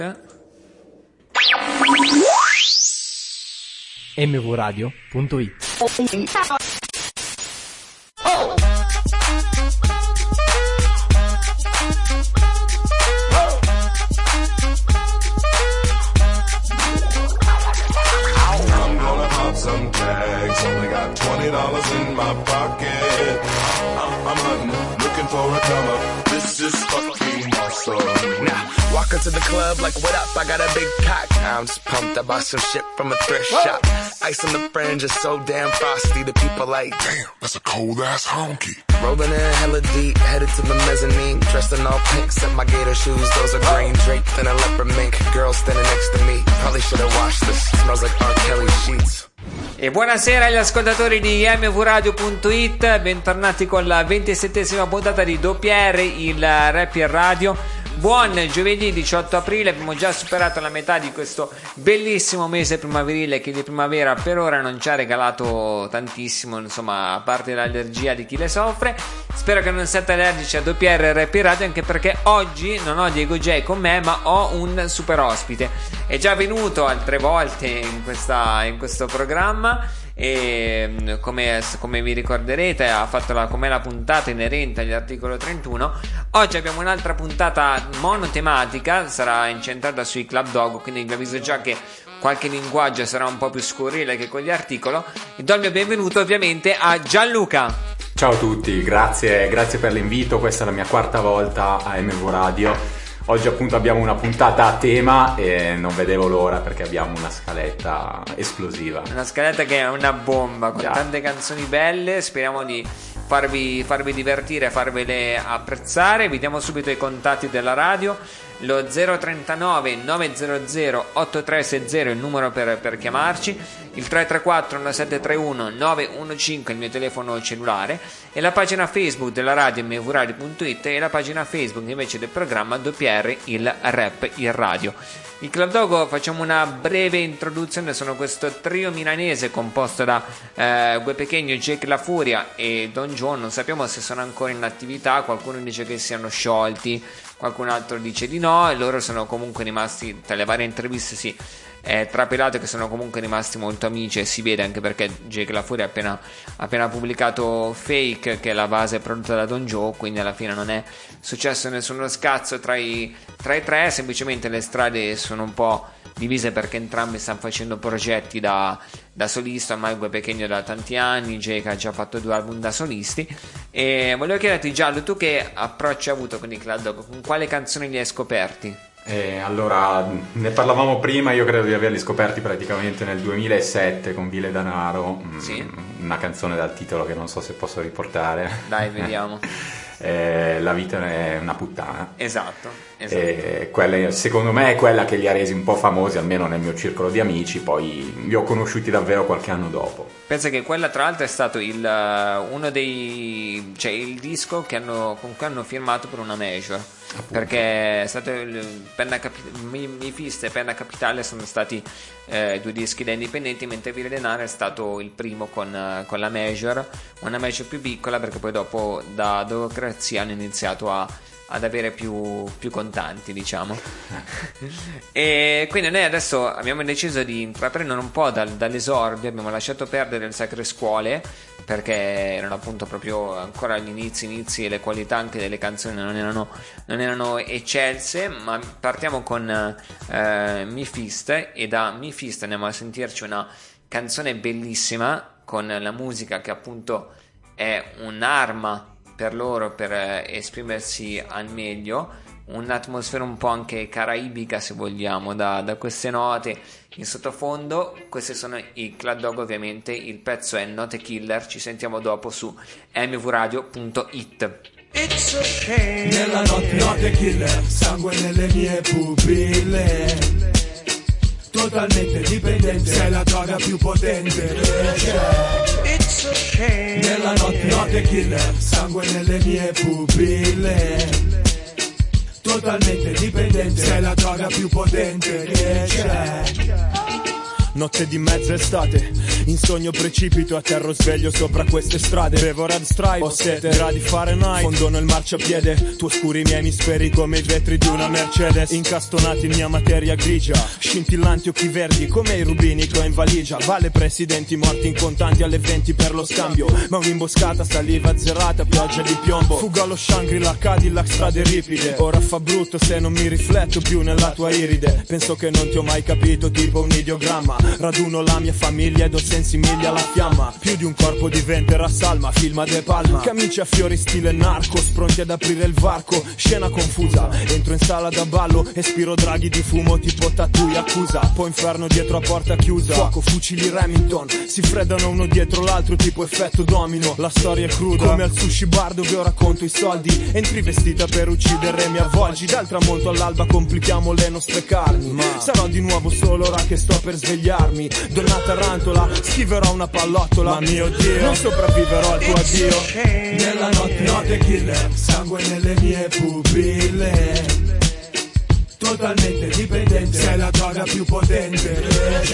mvradio.it. Some tags, only got $20 in my pocket. I'm hunting, looking for a come up. This is fucking awesome. Now, walk into the club like, what up? I got a big cock. I'm just pumped. I bought some shit from a thrift shop. Ice on the fringe is so damn frosty. The people like, damn, that's a cold ass honky. Rolling in hella deep, headed to the mezzanine. Dressed in all pink, set my gator shoes. Those are green draped in a leopard mink. Girl standing next to me. Probably should have washed this. Smells like R. Kelly sheets. E buonasera agli ascoltatori di mvradio.it, bentornati con la 27esima puntata di WR, il Rap in Radio. Buon giovedì 18 aprile, abbiamo già superato la metà di questo bellissimo mese primaverile che di primavera per ora non ci ha regalato tantissimo, insomma, a parte l'allergia di chi le soffre. Spero che non siate allergici a WR Rap in Radio, anche perché oggi non ho Diego J con me, ma ho un super ospite. È già venuto altre volte in questo programma e come vi ricorderete ha fatto come la puntata inerente all'articolo 31. Oggi abbiamo un'altra puntata monotematica, sarà incentrata sui Club Dog, quindi vi avviso già che qualche linguaggio sarà un po' più scurrile che con gli articoli. E do il mio benvenuto ovviamente a Gianluca. Ciao a tutti, grazie per l'invito, questa è la mia quarta volta a MV Radio. Oggi appunto abbiamo una puntata a tema e non vedevo l'ora perché abbiamo una scaletta esplosiva. Una scaletta che è una bomba, con tante canzoni belle, speriamo di farvi divertire, farvele apprezzare. Vi diamo subito i contatti della radio. Lo 039 900 8360 è il numero per chiamarci, il 334 1731 915 è il mio telefono cellulare, e la pagina Facebook della radio mvradio.it e la pagina Facebook invece del programma WR il Rap in Radio. Il Club Dogo, facciamo una breve introduzione, sono questo trio milanese composto da Gue Pechegno, Jake La Furia e Don John. Non sappiamo se sono ancora in attività, qualcuno dice che siano sciolti, qualcun altro dice di no, e loro sono comunque rimasti, tra le varie interviste si è trapelato che sono comunque rimasti molto amici, e si vede anche perché Jake La Furia ha appena pubblicato Fake, che è la base prodotta da Don Joe, quindi alla fine non è successo nessuno scazzo tra i tre, semplicemente le strade sono un po' divise perché entrambi stanno facendo progetti da solista. Ormai Gue Pechegno da tanti anni, Jake ha già fatto 2 album da solisti. E volevo chiederti, Giallo, tu che approccio hai avuto con i Club Dog? Con quale canzoni li hai scoperti? Allora, ne parlavamo prima, io credo di averli scoperti praticamente nel 2007 con Vile Danaro, sì. Una canzone dal titolo che non so se posso riportare. Dai, vediamo. La vita è una puttana. Esatto. Quella, secondo me, è quella che li ha resi un po' famosi, almeno nel mio circolo di amici. Poi li ho conosciuti davvero qualche anno dopo. Pensa che quella tra l'altro è stato uno dei, cioè il disco con cui hanno firmato per una major. Appunto. Perché è stato Mifista e Penna Capitale sono stati 2 dischi da indipendenti, mentre Vile Denaro è stato il primo con la major, una major più piccola, perché poi dopo da Democrazia hanno iniziato ad avere più contanti, diciamo. E quindi noi adesso abbiamo deciso di intraprendere un po' dall'esordio, abbiamo lasciato perdere le Sacre Scuole perché erano appunto proprio ancora agli inizi e le qualità anche delle canzoni non erano eccelse, ma partiamo con Mifista, e da Mifista andiamo a sentirci una canzone bellissima con la musica che appunto è un'arma per loro per esprimersi al meglio, un'atmosfera un po' anche caraibica se vogliamo, da queste note in sottofondo. Questi sono i Club Dog, ovviamente il pezzo è Not a Killer. Ci sentiamo dopo su mvradio.it. It's a shame. Nella notte not a killer, sangue nelle mie pupille, totalmente dipendente, sei la droga più potente. It's a shame. Nella notte not a killer, sangue nelle mie pupille, totalmente dipendente, sei la droga più potente che c'è. notte di mezza estate. In sogno precipito, a terra sveglio sopra queste strade. Bevo Red Stripe, ho sete, gradi Fahrenheit, fondono il marciapiede. Tu oscuri i miei emisferi come i vetri di una Mercedes. Incastonati in mia materia grigia, scintillanti occhi verdi come i rubini che ho in valigia. Vale presidenti morti in contanti alle 20 per lo scambio, ma un'imboscata, saliva zerata, pioggia di piombo. Fuga allo Shangri-La, Cadillac, strade ripide. Ora fa brutto se non mi rifletto più nella tua iride. Penso che non ti ho mai capito, tipo un ideogramma. Raduno la mia famiglia ed ho sensi miglia alla fiamma. Più di un corpo diventerà salma, filma De Palma. Camicia a fiori stile Narcos, pronti ad aprire il varco. Scena confusa, entro in sala da ballo e spiro draghi di fumo tipo Tattoo Yakuza. Poi inferno dietro a porta chiusa, fuoco, fucili Remington, si freddano uno dietro l'altro tipo effetto domino. La storia è cruda, come al sushi bar dove io racconto i soldi. Entri vestita per uccidere e mi avvolgi. Dal tramonto all'alba complichiamo le nostre carni. Ma sarò di nuovo solo ora che sto per svegliarmi. Donna tarantola, schiverò una pallottola. Ma mio Dio, non sopravviverò al tuo addio. Nella notte killer, sangue nelle mie pupille. Totalmente dipendente, sei la droga più potente.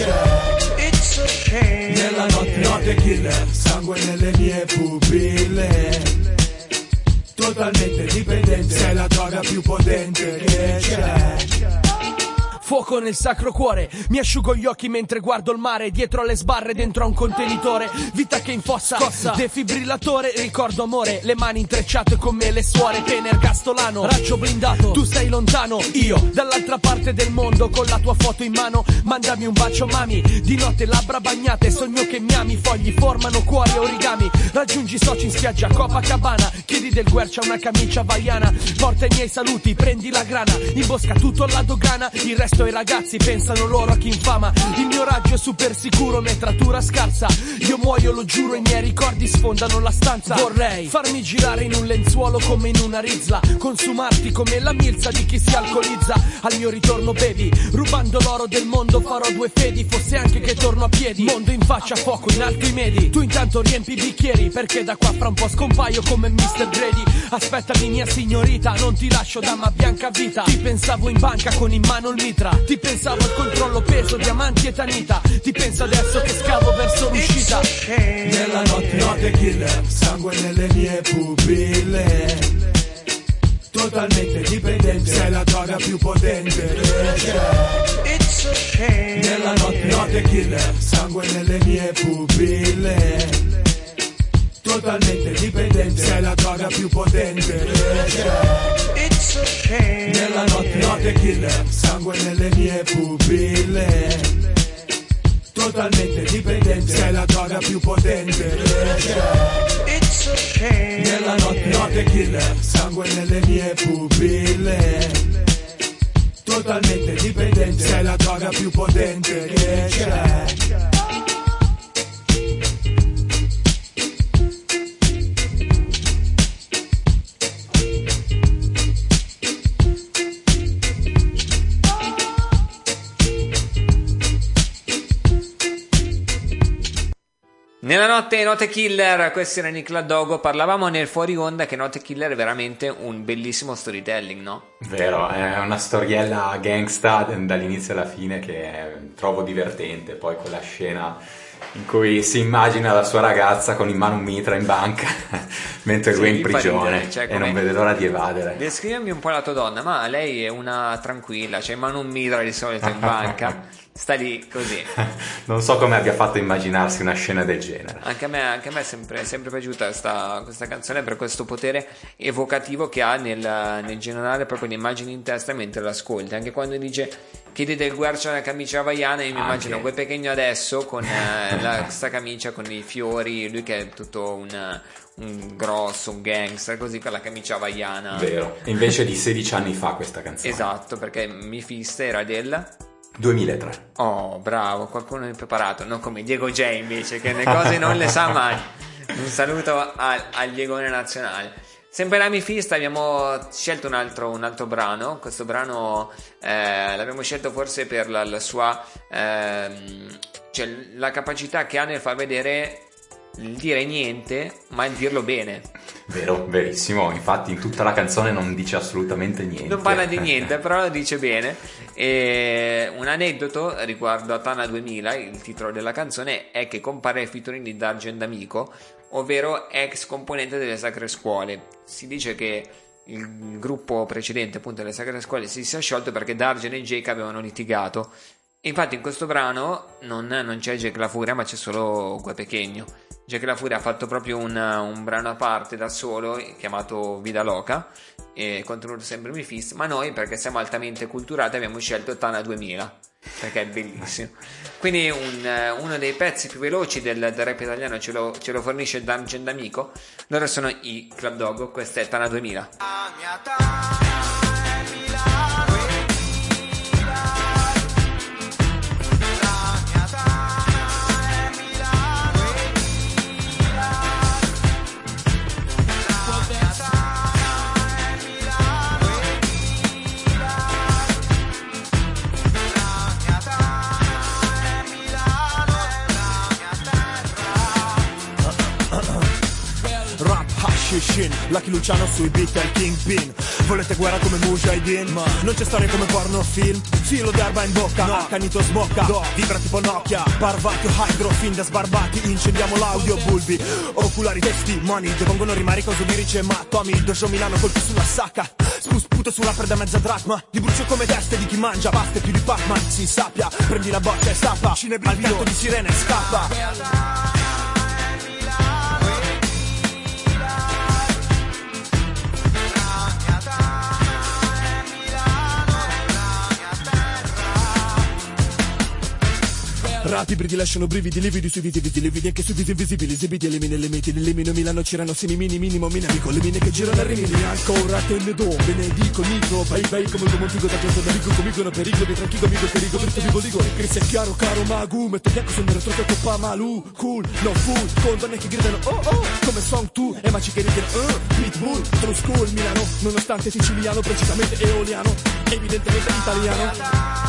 Nella notte killer, sangue nelle mie pupille. Totalmente dipendente, sei la droga più potente che c'è. Fuoco nel sacro cuore, mi asciugo gli occhi mentre guardo il mare. Dietro alle sbarre, dentro a un contenitore. Vita che infossa, scossa, defibrillatore. Ricordo amore, le mani intrecciate con me le suore. Pene ergastolano, raggio blindato. Tu sei lontano, io dall'altra parte del mondo. Con la tua foto in mano, mandami un bacio mami. Di notte labbra bagnate, sogno che mi ami. Fogli formano cuori e origami. Raggiungi i soci in spiaggia Copacabana. Chiedi del guercia una camicia havaiana. Porta i miei saluti, prendi la grana. Imbosca tutto alla dogana, il resto i ragazzi pensano loro a chi infama. Il mio raggio è super sicuro, metratura scarsa. Io muoio, lo giuro, i miei ricordi sfondano la stanza. Vorrei farmi girare in un lenzuolo come in una rizla. Consumarti come la milza di chi si alcolizza. Al mio ritorno baby, rubando l'oro del mondo farò due fedi. Fosse anche che torno a piedi. Mondo in faccia, fuoco in alto i medi. Tu intanto riempi i bicchieri, perché da qua fra un po' scompaio come Mr. Grady. Aspettami mia signorita, non ti lascio dama bianca vita. Ti pensavo in banca con in mano il mitra. Ti pensavo al controllo peso, diamanti e tanita. Ti penso adesso che scavo verso l'uscita. Nella notte killer, sangue nelle mie pupille. Totalmente dipendente, sei la droga più potente. Nella notte killer, sangue nelle mie pupille. Totalmente dipendente, sei la droga più potente. Nella notte killer, sangue nelle mie pupille. Totalmente dipendente, sei la droga più potente. Nella notte killer, sangue nelle mie pupille. Totalmente dipendente, sei la droga più potente che c'è. Nella notte killer, questo era Nick Ladogo. Parlavamo nel fuori onda che Notte Killer è veramente un bellissimo storytelling, no? Vero, è una storiella gangsta dall'inizio alla fine che trovo divertente. Poi quella scena in cui si immagina la sua ragazza con in mano un mitra in banca mentre lui è in prigione, cioè, e non vede l'ora di evadere. Descrivimi un po' la tua donna, ma lei è una tranquilla, c'ha in mano un mitra di solito in banca. Sta lì così. Non so come abbia fatto a immaginarsi una scena del genere. Anche a me è sempre piaciuta questa canzone per questo potere evocativo che ha nel generare proprio le immagini in testa mentre l'ascolti. Anche quando dice chiedi del guercio una camicia havaiana, io mi immagino quel pequeno adesso con questa camicia con i fiori, lui che è tutto un grosso, un gangster, così con la camicia havaiana. Vero, invece di 16 anni fa questa canzone. Esatto, perché Mifista era del 2003. Oh, bravo, qualcuno è preparato, non come Diego J invece, che le cose non le sa mai. Un saluto al Diegone nazionale. Sempre la Mifista abbiamo scelto un altro brano. Questo brano l'abbiamo scelto forse per la sua cioè la capacità che ha nel far vedere il dire niente, ma il dirlo bene. Vero, verissimo. Infatti in tutta la canzone non dice assolutamente niente. Non parla di niente, però lo dice bene. E un aneddoto riguardo a Tana 2000, il titolo della canzone, è che compare il featuring di Dargen D'Amico, ovvero ex componente delle Sacre Scuole. Si dice che il gruppo precedente, appunto delle Sacre Scuole, si sia sciolto perché Dargen e Jake avevano litigato. Infatti in questo brano non c'è Jake La Furia, ma c'è solo Gue Pequeño. Jake La Furia ha fatto proprio un brano a parte da solo chiamato Vida Loca, e contenuto sempre Mi Fist, ma noi, perché siamo altamente culturati, abbiamo scelto Tana 2000 perché è bellissimo. Quindi uno dei pezzi più veloci del rap italiano ce lo fornisce Dargen D'Amico. Loro sono i Club Dogo, questa è Tana 2000. Lucky Luciano sui beat è il Kingpin. Volete guerra come Mujahideen, ma non c'è storia come pornofilm. Filo d'erba in bocca, no. Accanito smocca, no. Vibra tipo Nokia, Parvati o Hydro, fin da sbarbati. Incendiamo l'audio, bulbi, oculari, testimoni depongono rimari con lirici e matomi. Dojo Milano, colpi sulla sacca, sputo sulla preda mezza dracma. Di brucio come teste di chi mangia paste più di Pac-Man. Si sappia, prendi la boccia e sappa, al canto di sirene scappa. Rap ibridi lasciano brividi, lividi sui viti, lividi anche sui viti invisibili, esibiti, elimini le menti, elimino Milano, Cirano, Sini, minimo, minamico, le mine che girano a rimini, ancora te ne do, benedico, nico, vai, come un montico da gente, amico, comico, no pericolo, di tranquillo, amico, perigo, virto, vivo, digo, Cristian chiaro, caro, magu, metto bianco, sono nero, troppo, coppa, malu, cool, no food, con donne che gridano, oh, come song tu, e maci che ridono, pitbull, true school, Milano, nonostante siciliano, precisamente eoliano, evidentemente italiano.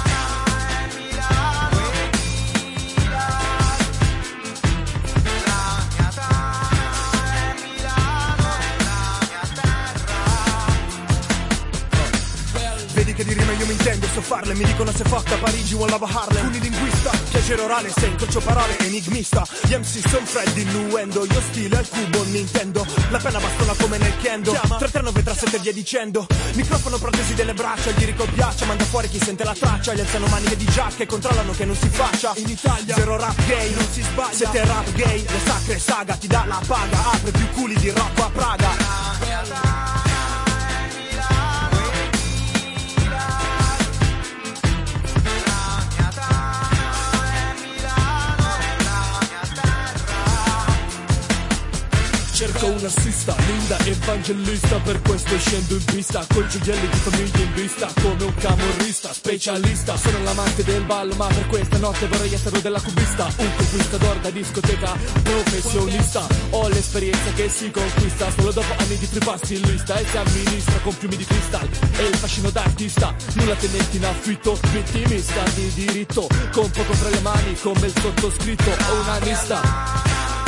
Che di rime io mi intendo, so farle, mi dicono se fatta Parigi, one love Harlem, unilinguista, piacere orale, se incrocio parole, enigmista, gli MC son freddi, innuendo, io stile al cubo, Nintendo, la penna bastona come nel Kendo, 33937 via dicendo, microfono protesi delle braccia, gli ricopiaccia, manda fuori chi sente la traccia, gli alzano maniche di giacche, controllano che non si faccia, in Italia, zero rap gay, non si sbaglia, siete rap gay, le sacre saga, ti dà la paga, apre più culi di Rocco a Praga. Cerco un assista, linda evangelista, per questo scendo in pista, coi gioielli di famiglia in vista, come un camorrista, specialista, sono l'amante del ballo, ma per questa notte vorrei essere della cubista, un conquistador da discoteca, professionista, ho l'esperienza che si conquista, solo dopo anni di free pass in lista, e si amministra con piumi di cristal, e il fascino d'artista, nulla tenenti in affitto, vittimista di diritto, con poco fra le mani, come il sottoscritto, onanista.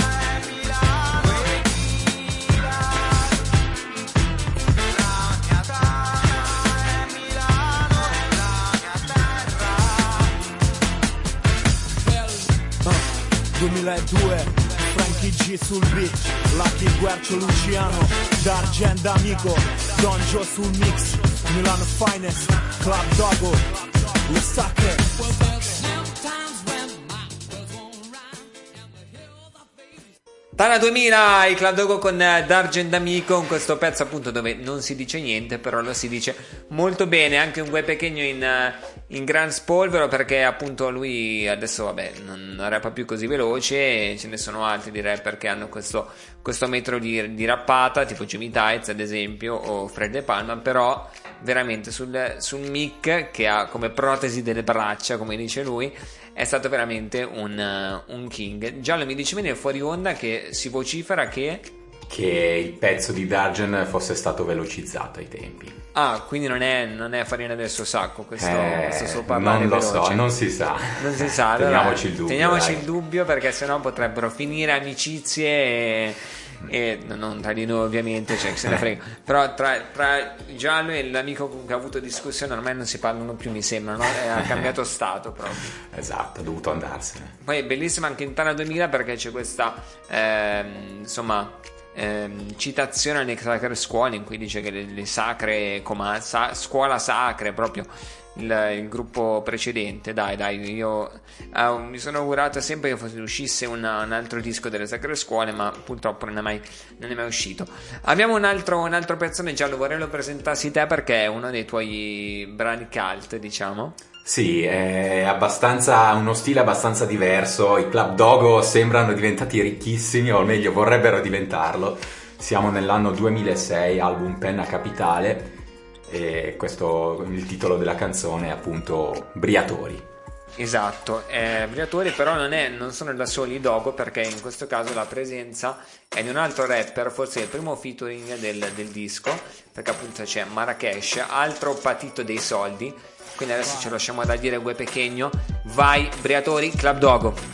Frankie G sul beat, Lucky Guercio Luciano, Dargen D'Amico, Don Joe sul mix, Milano Finest, Club Dogo, le sacre. Tana 2000, i Club Dogo con Dargen D'Amico, con questo pezzo appunto dove non si dice niente, però lo si dice molto bene, anche un Gue Pequeño in gran spolvero, perché appunto lui adesso vabbè non rappa più così veloce, ce ne sono altri di rapper che hanno questo metro di rappata, tipo Jimmy Tights ad esempio, o Fred De Palma, però veramente sul mic, che ha come protesi delle braccia, come dice lui, è stato veramente un king. Giallo mi dice bene fuori onda che si vocifera che che il pezzo di Dargen fosse stato velocizzato ai tempi. Ah, quindi non è farina del suo sacco questo suo parlare non lo veloce. So, non si sa. Non si sa. Teniamoci il dubbio. Teniamoci il dubbio, perché sennò potrebbero finire amicizie e non tra di noi ovviamente, cioè, se ne frega. Però tra Giallo e l'amico con cui ha avuto discussione ormai non si parlano più, mi sembra, no? Ha cambiato stato proprio. Esatto, ha dovuto andarsene. Poi è bellissima anche in Tana 2000, perché c'è questa citazione alle sacre scuole, in cui dice che le sacre scuola sacre, proprio il gruppo precedente. Dai, io mi sono augurato sempre che uscisse un altro disco delle sacre scuole, ma purtroppo non è mai uscito. Abbiamo un altro pezzone, Giallo, vorrei lo presentassi te, perché è uno dei tuoi brani cult, diciamo. Sì, è uno stile abbastanza diverso. I Club Dogo sembrano diventati ricchissimi, o meglio vorrebbero diventarlo. Siamo nell'anno 2006, album Penna Capitale, e il titolo della canzone è appunto Briatori. Esatto, Briatori, però non sono da soli i Dogo, perché in questo caso la presenza è di un altro rapper, forse il primo featuring del disco, perché appunto c'è Marrakesh, altro patito dei soldi. Quindi adesso ce lo lasciamo da dire Gue Pechegno. Vai, Briatori, Club Dogo.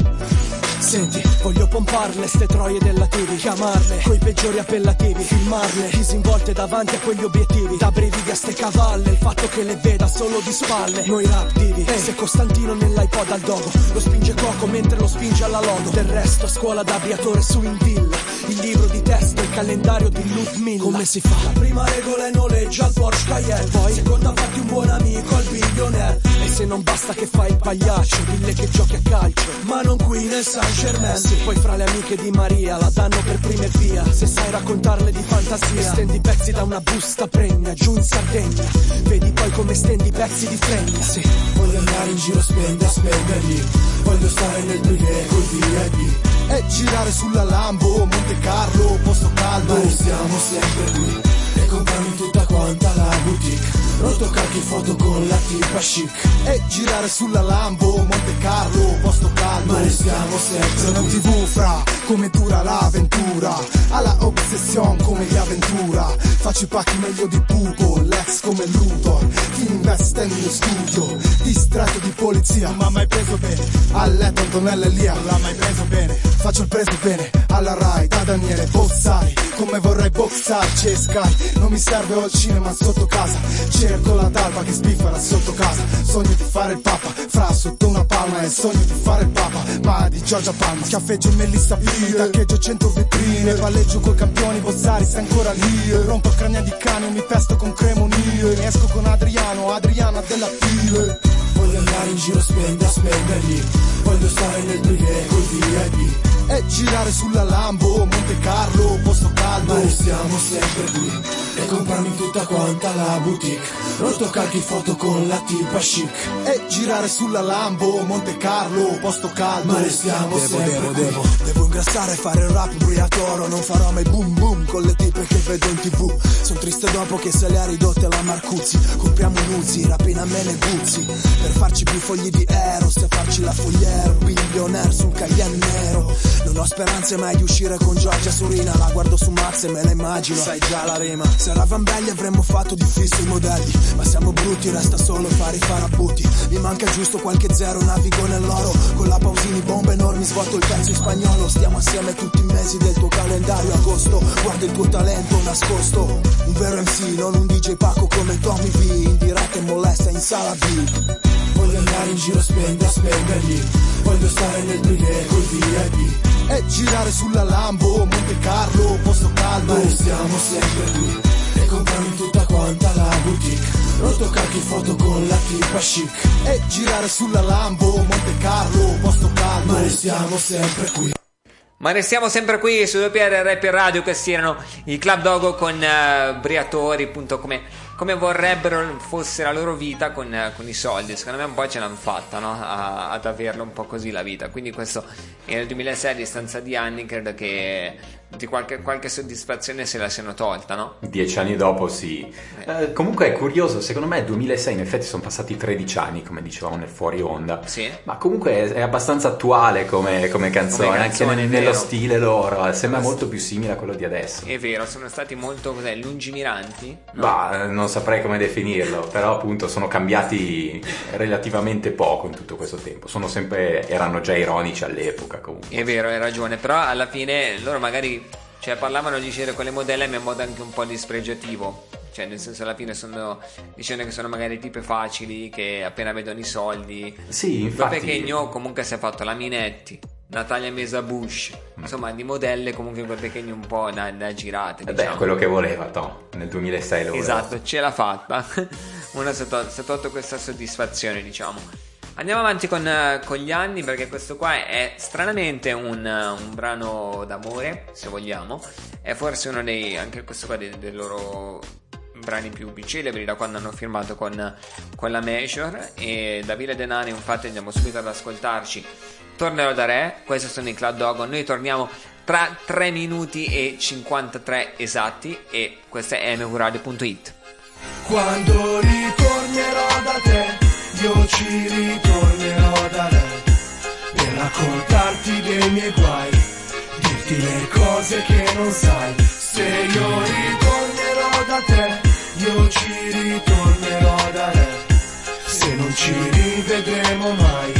Senti, voglio pomparle ste troie della TV, chiamarle coi peggiori appellativi, filmarle disinvolte davanti a quegli obiettivi, da brividi a ste cavalle, il fatto che le veda solo di spalle. Noi rap divi, se Costantino nell'iPod al Dogo lo spinge Coco mentre lo spinge alla logo. Del resto a scuola da Briatore su in villa, il libro di testo, il calendario di Ludmilla. Come si fa? La prima regola è noleggia al Porsche Cayenne, poi seconda fatti un buon amico al billionaire, e se non basta che fai il pagliaccio, dille che giochi a calcio, ma non qui nel Saint Germain. Se poi fra le amiche di Maria la danno per prima e via, se sai raccontarle di fantasia, stendi pezzi da una busta pregna giù in Sardegna, vedi poi come stendi pezzi di fregna. Sì, voglio andare in giro spenderli, voglio stare nel privé col VIP e girare sulla Lambo, Monte Carlo, posto caldo, ma restiamo sempre qui e comprarmi tutta quanta la boutique, rotto calchi foto con la tipa chic e girare sulla Lambo, Monte Carlo, posto caldo, ma restiamo sempre qui. TV fra come dura l'avventura, alla obsession come di avventura, faccio i pacchi meglio di Pupo, l'ex come Luthor, chi investe nello studio, distratto di polizia, non m'ha mai preso bene, a letto Antonella Elia, non l'ha mai preso bene, faccio il preso bene, alla Rai, da Daniele Bossari, come vorrei boxarci e Sky, non mi serve ho il cinema sotto casa, cerco la talpa che sbiffa sotto casa, sogno di fare il papa, fra sotto una palma e sogno di fare il papa, ma di Giorgia Palma, schiaffeggio in Melissa P, taccheggio 100 vetrine, palleggio coi campioni Bossari, stai ancora lì, rompo crania di cane, mi pesto con Cremonio, ne esco con Adriana della Pile, voglio andare in giro spenderli, voglio stare nel privé col VIP e girare sulla Lambo, Monte Carlo, posto caldo, ma restiamo sempre qui e comprarmi tutta quanta la boutique, rotto calchi foto con la tipa chic e girare sulla Lambo, Monte Carlo, posto caldo, ma restiamo sempre qui. Devo ingrassare e fare il rap Briatore, non farò mai boom boom con le tipe che vedo in TV, son triste dopo che se le ha ridotte la Marcuzzi, compriamo un Uzi, rapina a me ne buzzi, per farci più fogli di Eros e farci la fogliero, billionaire sul Cayenne nero. Non ho speranze mai di uscire con Giorgia Surina, la guardo su Max e me la immagino, sai già la rima. Se eravamo belli avremmo fatto di fisso i modelli, ma siamo brutti, resta solo fare i farabutti. Mi manca giusto qualche zero, navigo nell'oro, con la Pausini bombe enormi svuoto il pezzo in spagnolo. Stiamo assieme tutti i mesi del tuo calendario agosto, guarda il tuo talento nascosto, un vero MC, non un DJ Paco come Tommy V, in diretta e molesta in sala B. Voglio andare in giro spenderli, voglio stare nel privé col VIP e girare sulla Lambo, Monte Carlo, posto caldo, ma restiamo sempre qui e comprarmi tutta quanta la boutique, rotto calchi foto con la tipa chic e girare sulla Lambo, Monte Carlo, posto caldo, ma restiamo sempre qui. Ma restiamo sempre qui su WPR Rap Radio, questi erano i Club Dogo con Briatori, appunto come vorrebbero fosse la loro vita con i soldi. Secondo me un po' ce l'hanno fatta, no? Ad averlo un po' così la vita. Quindi questo è nel 2006, a distanza di anni, credo che di qualche soddisfazione se la siano tolta, no? 10 anni dopo sì. Comunque è curioso, secondo me 2006 in effetti sono passati 13 anni, come dicevamo nel fuori onda. Sì. Ma comunque è abbastanza attuale come canzone, anche nello stile loro, sembra molto più simile a quello di adesso. È vero, sono stati molto lungimiranti, no? Bah, non saprei come definirlo, però appunto sono cambiati relativamente poco in tutto questo tempo. Erano già ironici all'epoca comunque. È vero, hai ragione, però alla fine loro magari parlavano di uscire con le modelle ma in modo anche un po' dispregiativo, cioè nel senso alla fine stanno dicendo che sono magari tipe facili che appena vedono i soldi. Sì, infatti. Pechegno comunque si è fatto la Minetti, Natalia Mesa Bush, insomma di modelle comunque quel Pechegno un po' da girate, diciamo. Quello che voleva nel 2006 lo voleva. Esatto, ce l'ha fatta. Una si è tolto questa soddisfazione, diciamo. Andiamo avanti con gli anni, perché questo qua è stranamente un brano d'amore, se vogliamo. È forse uno anche questo qua dei loro brani più celebri da quando hanno firmato con la Major. E da Vile Denari, infatti, andiamo subito ad ascoltarci Tornerò da Re. Questi sono i Club Dogo. Noi torniamo tra 3 minuti e 53 esatti, e questa è mvradio.it. Quando ritornerò da te, io ci ritornerò da lei per raccontarti dei miei guai, dirti le cose che non sai. Se io ritornerò da te, io ci ritornerò da lei. Se non ci rivedremo mai,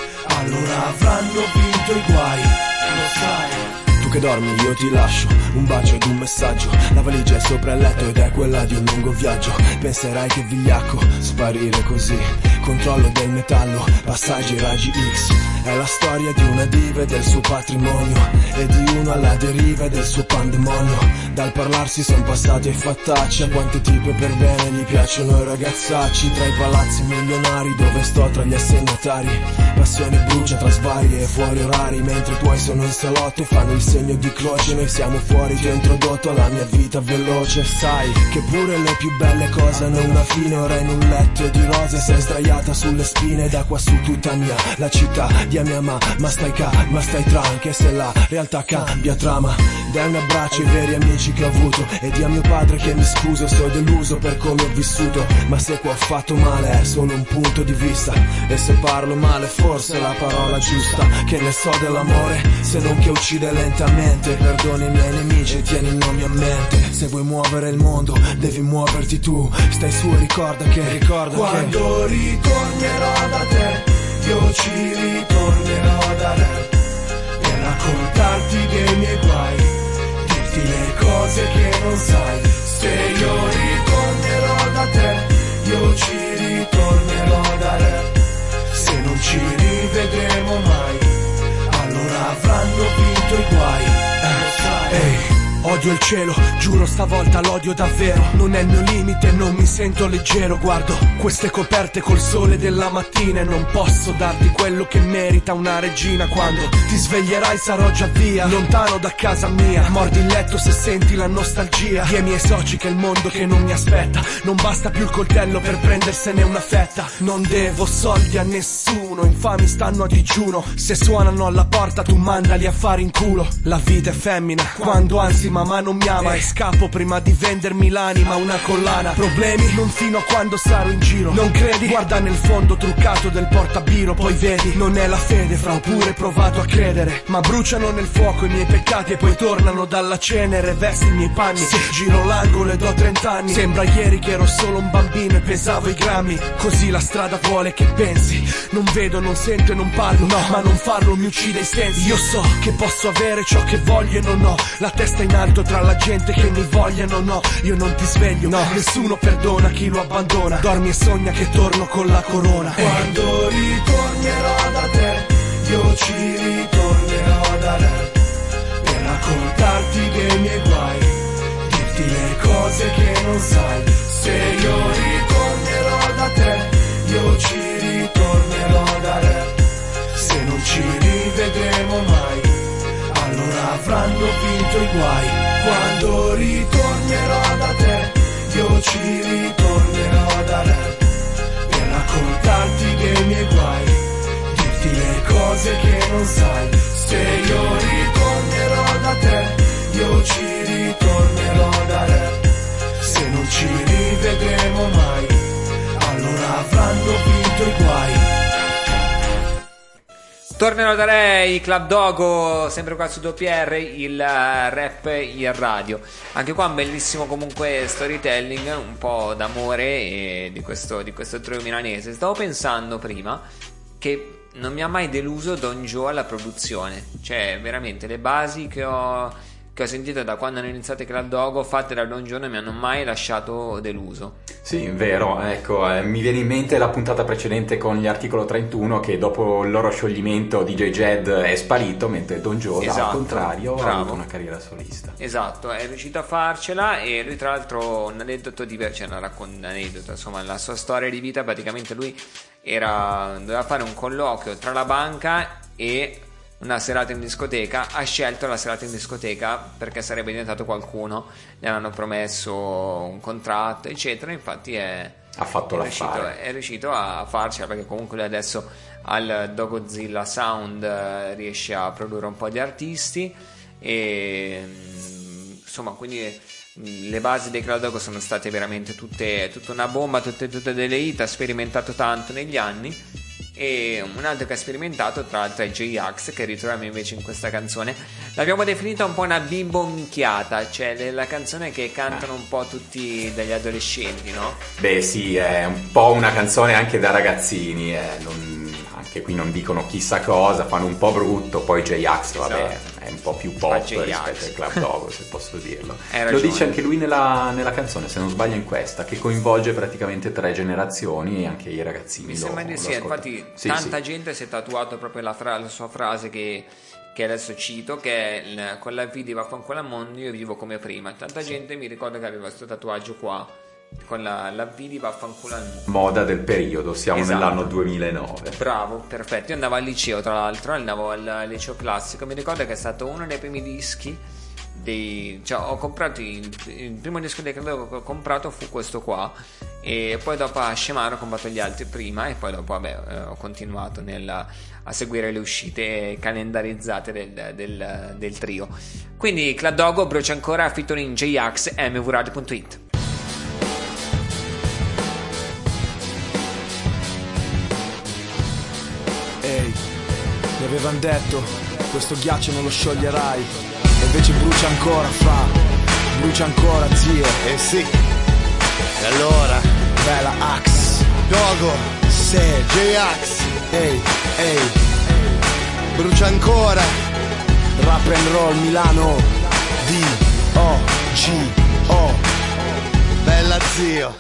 allora avranno vinto i guai, lo sai. Tu che dormi io ti lascio un bacio ed un messaggio, la valigia è sopra il letto ed è quella di un lungo viaggio. Penserai che vigliacco sparire così, controllo del metallo, passaggi raggi X. È la storia di una diva e del suo patrimonio, e di uno alla deriva e del suo pandemonio. Dal parlarsi son passati ai fattacci, a quante tipe per bene gli piacciono i ragazzacci. Tra i palazzi milionari dove sto tra gli assegnatari, passione brucia tra svari e fuori orari, mentre i tuoi sono in salotto e fanno il segno di croce. Noi siamo fuori, ti ho introdotto alla mia vita veloce. Sai che pure le più belle cose hanno una fine, ora in un letto di rose sei sdraiata sulle spine. Da qua su tutta mia, la città di mia ma stai tra, anche se la realtà cambia trama. Dai un abbraccio ai veri amici che ho avuto, e di a mio padre che mi scuso se ho deluso per come ho vissuto. Ma se qua ho fatto male è solo un punto di vista, e se parlo male forse è la parola giusta. Che ne so dell'amore se non che uccide lentamente. Perdoni i miei nemici e tieni il nome a mente. Se vuoi muovere il mondo devi muoverti tu, stai su e ricorda che quando ritornerò da te, io ci ritornerò da lei per raccontarti dei miei guai, dirti le cose che non sai. Se io ritornerò da te, io ci ritornerò da lei. Se non ci rivedremo mai, allora avranno vinto i guai, lo sai. Ehi. Odio il cielo, giuro stavolta l'odio davvero. Non è il mio limite, non mi sento leggero. Guardo queste coperte col sole della mattina e non posso darti quello che merita una regina. Quando ti sveglierai sarò già via, lontano da casa mia. Mordi il letto se senti la nostalgia di miei soci, che è il mondo che non mi aspetta. Non basta più il coltello per prendersene una fetta. Non devo soldi a nessuno, infami stanno a digiuno. Se suonano alla porta tu mandali a fare in culo. La vita è femmina, quando anzi mamma non mi ama, e scappo prima di vendermi l'anima una collana. Problemi non fino a quando sarò in giro. Non credi? Guarda nel fondo truccato del portabiro, poi vedi, non è la fede, fra ho pure provato a credere. Ma bruciano nel fuoco i miei peccati e poi tornano dalla cenere. Vesti i miei panni, giro l'angolo e do 30 anni. Sembra ieri che ero solo un bambino e pesavo i grammi. Così la strada vuole che pensi. Non vedo, non sento e non parlo, no, ma non farlo mi uccide i sensi. Io so che posso avere ciò che voglio e non ho la testa in alto tra la gente che mi voglia, no, io non ti sveglio, no, nessuno perdona chi lo abbandona. Dormi e sogna che torno con la corona. Quando ritornerò da te, io ci ritornerò da lei per raccontarti dei miei guai, dirti le cose che non sai. Se io ritornerò da te, io ci ritornerò da lei. Se non ci rivedremo mai, allora avranno vinto i guai. Quando ritornerò da te, io ci ritornerò da lei per raccontarti dei miei guai, dirti le cose che non sai. Se io ritornerò da te, io Tornerò da re i Club Dogo, sempre qua su WR, il rap in radio. Anche qua un bellissimo comunque storytelling, un po' d'amore di questo trio milanese. Stavo pensando prima che non mi ha mai deluso Don Joe alla produzione. Cioè veramente le basi che ho sentito da quando hanno iniziato i Club Dogo fatte da Don Joe non mi hanno mai lasciato deluso. Sì, vero, ecco, mi viene in mente la puntata precedente con gli Articolo 31, che dopo il loro scioglimento DJ Jed è sparito, mentre Don Joe al contrario ha avuto una carriera solista. Esatto, è riuscito a farcela, e lui tra l'altro un aneddoto insomma la sua storia di vita, praticamente lui doveva fare un colloquio tra la banca e una serata in discoteca, ha scelto la serata in discoteca perché sarebbe diventato qualcuno, gli hanno promesso un contratto eccetera, infatti è riuscito a farcela, perché comunque lui adesso al Dogozilla Sound riesce a produrre un po' di artisti e insomma, quindi le basi dei Club Dogo sono state veramente tutta una bomba, tutte delle hit, ha sperimentato tanto negli anni. E un altro che ha sperimentato tra l'altro è J-Ax, che ritroviamo invece in questa canzone. L'abbiamo definita un po' una bimbo minchiata, cioè la canzone che cantano un po' tutti dagli adolescenti, no? Beh sì, è un po' una canzone anche da ragazzini, anche qui non dicono chissà cosa, fanno un po' brutto. Poi J-Ax, vabbè, è un po' più pop rispetto ai Club Dogo, se posso dirlo. Lo dice anche lui nella canzone, se non sbaglio, in questa, che coinvolge praticamente 3 generazioni e anche i ragazzini. Mi sembra di sì, infatti tanta gente si è tatuato proprio la sua frase che adesso cito, che è con la V di vaffanculo al mondo io vivo come prima. Tanta gente mi ricorda che aveva questo tatuaggio qua con la V di vaffanculo al mondo, moda del periodo, siamo nell'anno 2009. Bravo, perfetto. Io andavo al liceo, tra l'altro andavo al liceo classico, mi ricordo che è stato uno dei primi dischi ho comprato il primo disco che ho comprato fu questo qua, e poi dopo a Scemaro ho comprato gli altri prima, e poi dopo ho continuato a seguire le uscite calendarizzate del trio. Quindi Club Dogo, Brucia ancora, featuring J-Ax e mvradio.it. Ehi, mi avevano detto questo ghiaccio non lo scioglierai, e invece brucia ancora, brucia ancora, zio. Eh sì. E allora? Bella Axe, Dogo, se J-Ax, ehi, brucia ancora. Rap and roll Milano, D-O-G-O. Bella zio.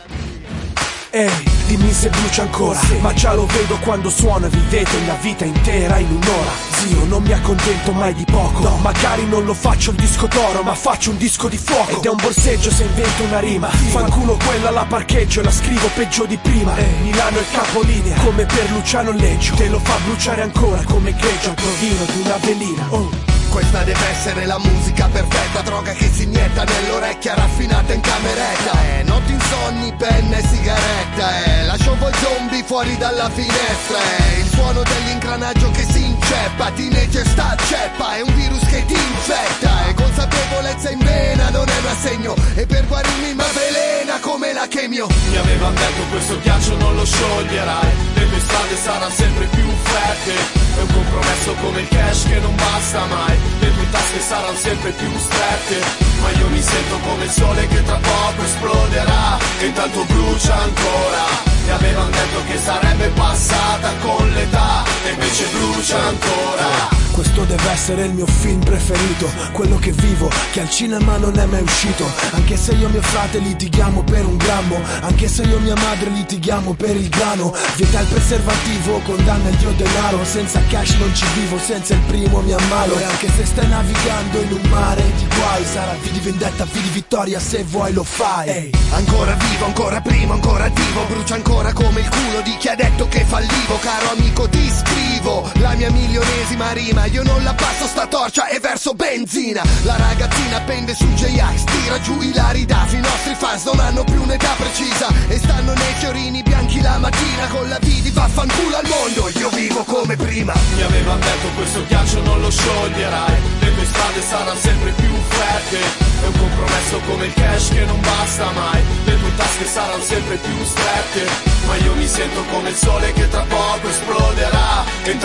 Ehi, dimmi se brucia ancora, ma già lo vedo quando suona, vivete una vita intera in un'ora. Zio, non mi accontento mai di poco, no, magari non lo faccio il disco d'oro, ma faccio un disco di fuoco. Ed è un borseggio se invento una rima, fanculo quella la parcheggio e la scrivo peggio di prima. Milano è capolinea, come per Luciano Leggio, te lo fa bruciare ancora come greggio al provino di una velina. Questa deve essere la musica perfetta, droga che si inietta nell'orecchia raffinata in cameretta. Notti insonni, penna e sigaretta. Lascio voi zombie fuori dalla finestra. Il suono dell'ingranaggio che si inceppa, teenager sta ceppa, è un virus che ti infetta. E consapevolezza in vena non è un assegno, e per guarirmi m'avvelena come la chemio. Mi avevano detto questo ghiaccio non lo scioglierai, le tue strade saranno sempre più fredde. È un compromesso come il cash che non basta mai, le tue tasche saranno sempre più strette, ma io mi sento come il sole che tra poco esploderà, e intanto brucia ancora. Mi avevano detto che sarebbe passata con l'età, e invece brucia ancora. Questo deve essere il mio film preferito, quello che vivo, che al cinema non è mai uscito. Anche se io e mio frate litighiamo per un grammo, anche se io e mia madre litighiamo per il grano. Vieta il preservativo, condanna il dio denaro, senza cash non ci vivo, senza il primo mi ammalo. E anche se stai navigando in un mare di guai, sarà V di vendetta, V di vittoria, se vuoi lo fai. Ehi, ancora vivo, ancora primo, ancora attivo, brucia ancora come il culo di chi ha detto che fallivo. Caro amico ti scrivo la mia milionesima rima, io non la passo sta torcia e verso benzina. La ragazzina pende su J-Ax, tira giù ilarità, i nostri fans non hanno più un'età precisa, e stanno nei fiorini bianchi la mattina con la V di vaffanculo al mondo, io vivo come prima. Mi avevano detto questo ghiaccio non lo scioglierai, le tue strade saranno sempre più fredde. È un compromesso come il cash che non basta mai, le tue tasche saranno sempre più strette, ma io mi sento come il sole che tra poco esploderà, e intanto brucia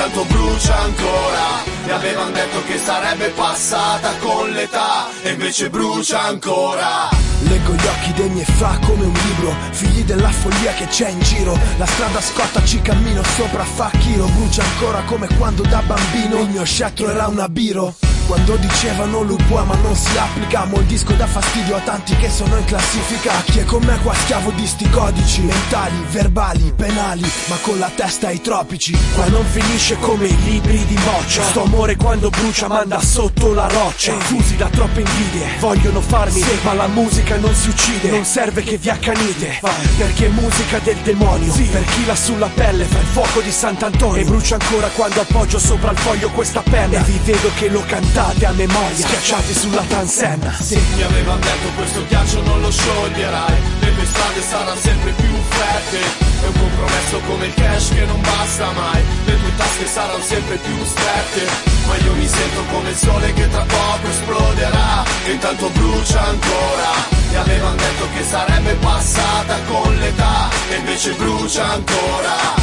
brucia ancora. Mi avevano detto che sarebbe passata con l'età e invece brucia ancora. Leggo gli occhi dei miei fra come un libro, figli della follia che c'è in giro. La strada scotta, ci cammino sopra, fa chiro. Brucia ancora come quando da bambino il mio scettro era una biro. Quando dicevano lui può ma non si applica, mo il disco dà fastidio a tanti che sono in classifica. Chi è con me qua schiavo di sti codici mentali, verbali, penali, ma con la testa ai tropici. Qua non finisce come i libri di boccia. Sto amore quando brucia manda sotto la roccia. Fusi da troppe invidie, vogliono farmi se, ma la musica non si uccide, non serve che vi accanite, perché è musica del demonio. Sì, per chi l'ha sulla pelle fa il fuoco di Sant'Antonio. E brucia ancora quando appoggio sopra il foglio questa penna e vi vedo che lo cantate a memoria, schiacciati sulla transenna. Sì. Mi avevano detto questo ghiaccio non lo scioglierai, le tue strade saranno sempre più fredde. È un compromesso come il cash che non basta mai, le tue tasche saranno sempre più strette. Ma io mi sento come il sole che tra poco esploderà e intanto brucia ancora. Mi avevano detto che sarebbe passata con l'età e invece brucia ancora.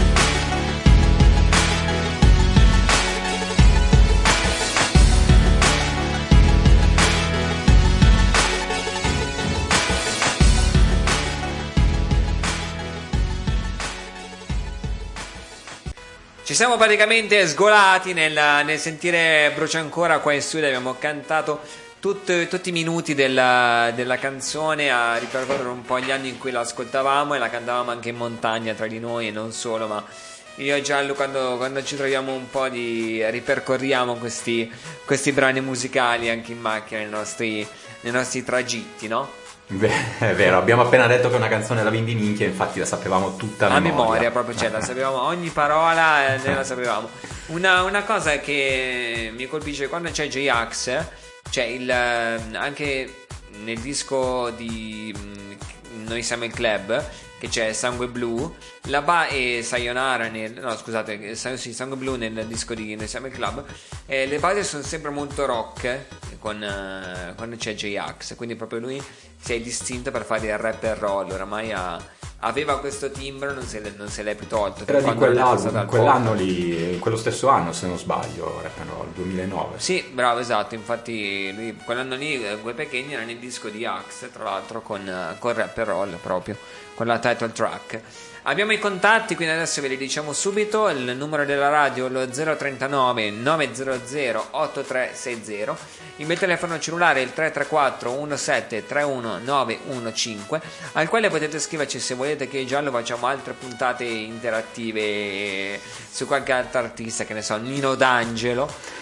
Ci siamo praticamente sgolati nel sentire Brucia ancora qua in studio. Abbiamo cantato tutti i minuti della canzone a ripercorrere un po' gli anni in cui l'ascoltavamo e la cantavamo anche in montagna tra di noi e non solo, ma io e Giallo quando ci troviamo un po' ripercorriamo questi brani musicali anche in macchina nei nostri tragitti, no? Beh, è vero, abbiamo appena detto che una canzone la Vindi Minchia, infatti la sapevamo tutta a memoria proprio, cioè la sapevamo ogni parola, ne la sapevamo. Una cosa che mi colpisce quando c'è J-Ax, cioè anche nel disco di Noi siamo il club, che c'è Sangue Blu e Sayonara Sangue Blu nel disco di Noi siamo il club, le basi sono sempre molto rock quando c'è J-Ax, quindi proprio lui si è distinto per fare il rap and roll. Oramai aveva questo timbro, non se l'è più tolto. Era di quell'anno lì, quello stesso anno se non sbaglio, rap and roll 2009. Sì, bravo, esatto, infatti lui quell'anno lì Gue Pequeño era nel disco di Axe, tra l'altro con rap and roll proprio, con la title track. Abbiamo i contatti, quindi adesso ve li diciamo subito. Il numero della radio lo 039 900 8360, il mio telefono cellulare il 334 17 31 915, al quale potete scriverci se volete che Giallo facciamo altre puntate interattive su qualche altro artista, che ne so, Nino D'Angelo.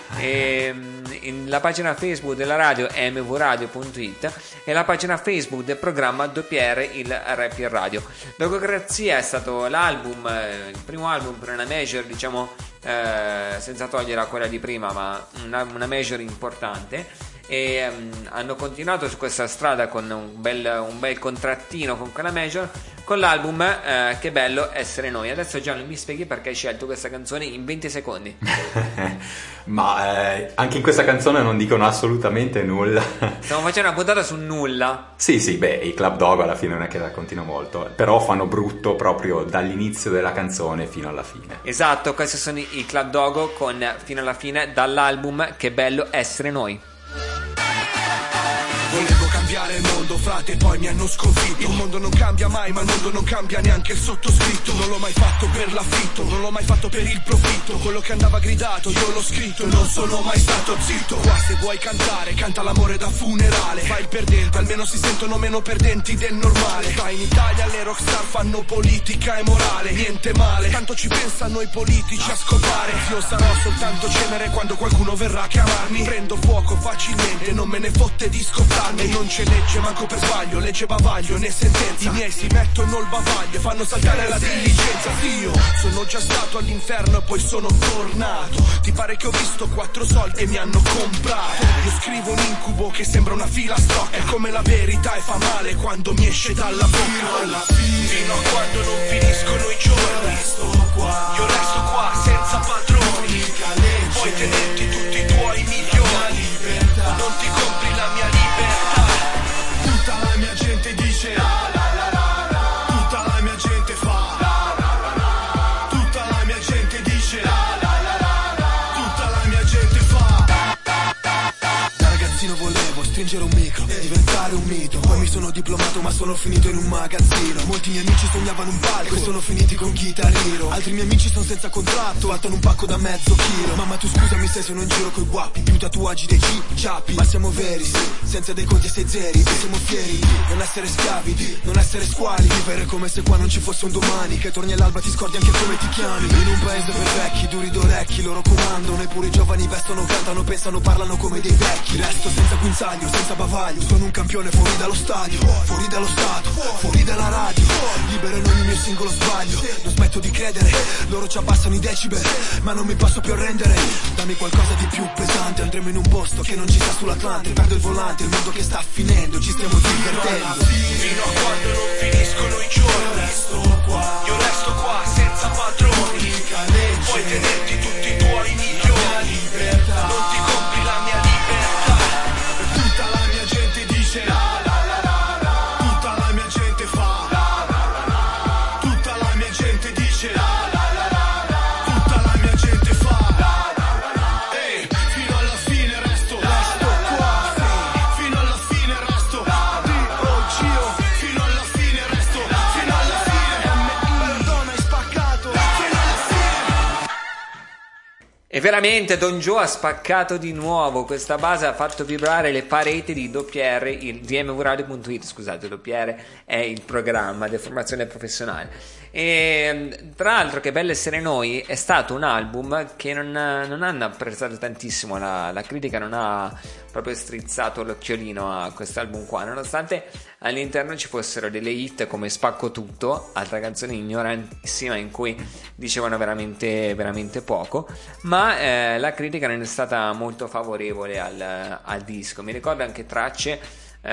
La pagina Facebook della radio è mvradio.it e la pagina Facebook del programma WR il Rap in Radio. Logocrazia è stato l'album, il primo album per una major, diciamo, senza togliere a quella di prima, ma una major importante, e hanno continuato su questa strada con un bel contrattino con quella major, con l'album Che bello essere noi. Adesso Gianni mi spieghi perché hai scelto questa canzone in 20 secondi. Ma anche in questa canzone non dicono assolutamente nulla. Stiamo facendo una puntata su nulla. Sì, i Club Dogo alla fine non è che raccontino molto, però fanno brutto proprio dall'inizio della canzone fino alla fine. Esatto, questi sono i Club Dogo con fino alla fine dall'album Che bello essere noi. Volevo cambiare il mondo, frate, poi mi hanno sconfitto. Il mondo non cambia mai, ma il mondo non cambia neanche il sottoscritto. Non l'ho mai fatto per l'affitto, non l'ho mai fatto per il profitto. Quello che andava gridato io l'ho scritto e non sono mai stato zitto. Qua se vuoi cantare, canta l'amore da funerale. Fai il perdente, almeno si sentono meno perdenti del normale. Qua in Italia le rockstar fanno politica e morale. Niente male, tanto ci pensano i politici a scopare. Io sarò soltanto cenere quando qualcuno verrà a chiamarmi. Prendo fuoco facilmente, non me ne fotte di scopare. E non c'è legge manco per sbaglio, legge bavaglio né sentenza. I miei si mettono il bavaglio e fanno saltare la diligenza. Io sono già stato all'inferno e poi sono tornato. Ti pare che ho visto 4 soldi e mi hanno comprato. Io scrivo un incubo che sembra una filastrocca. È come la verità e fa male quando mi esce dalla bocca. Fino a quando non finiscono i giorni io resto qua senza padroni. Puoi tenerti tutti i tuoi milioni, non ti compri la mia libertà. Tutta la mia gente dice la la la la la. Tutta la mia gente fa la la la la la. Tutta la mia gente dice la la la la stringere un micro, diventare un mito. Poi mi sono diplomato ma sono finito in un magazzino. Molti miei amici sognavano un palco e sono finiti con Guitar Hero. Altri miei amici sono senza contratto, attono un pacco da mezzo chilo. Mamma tu scusami se sono in giro coi guappi, più tatuaggi dei ciappi. Ma siamo veri, sì, senza dei conti e sei zeri. E siamo fieri di non essere schiavi, di non essere squali. Vivere come se qua non ci fosse un domani, che torni all'alba ti scordi anche come ti chiami. In un paese per vecchi, duri d'orecchi, loro comandano. Eppure i giovani vestono, cantano, pensano, parlano come dei vecchi. Resto senza guinzaglio, senza bavaglio. Sono un campione fuori dallo stadio, fuori dallo stato, fuori dalla radio. Libero in ogni mio singolo sbaglio. Non smetto di credere, loro ci abbassano i decibel, ma non mi posso più arrendere. Dammi qualcosa di più pesante, andremo in un posto che non ci sta sull'Atlante. Perdo il volante, il mondo che sta finendo, ci stiamo divertendo. Fino a quando non finiscono i giorni, io resto qua senza padroni. Puoi tenerti tutti i tuoi milioni, non ti compri la mia libertà. Tutta la mia gente dice la la la la la. Tutta la mia gente fa la la la la. Tutta la mia gente dice la la la la la. Tutta la mia gente fa la la la la. Ehi, fino alla fine resto qua. Fino alla fine resto Dio, fino alla fine resto, fino alla fine. Perdona, hai spaccato, fino alla fine. E veramente Don Joe ha spaccato di nuovo. Questa base ha fatto vibrare le pareti di WR, il dmvradio.it. Scusate, WR è il programma di formazione professionale. E tra l'altro, Che bello essere noi è stato un album che non hanno apprezzato tantissimo, la critica non ha proprio strizzato l'occhiolino a quest'album qua, nonostante all'interno ci fossero delle hit come Spacco Tutto, altra canzone ignorantissima in cui dicevano veramente veramente poco, ma la critica non è stata molto favorevole al disco. Mi ricordo anche tracce,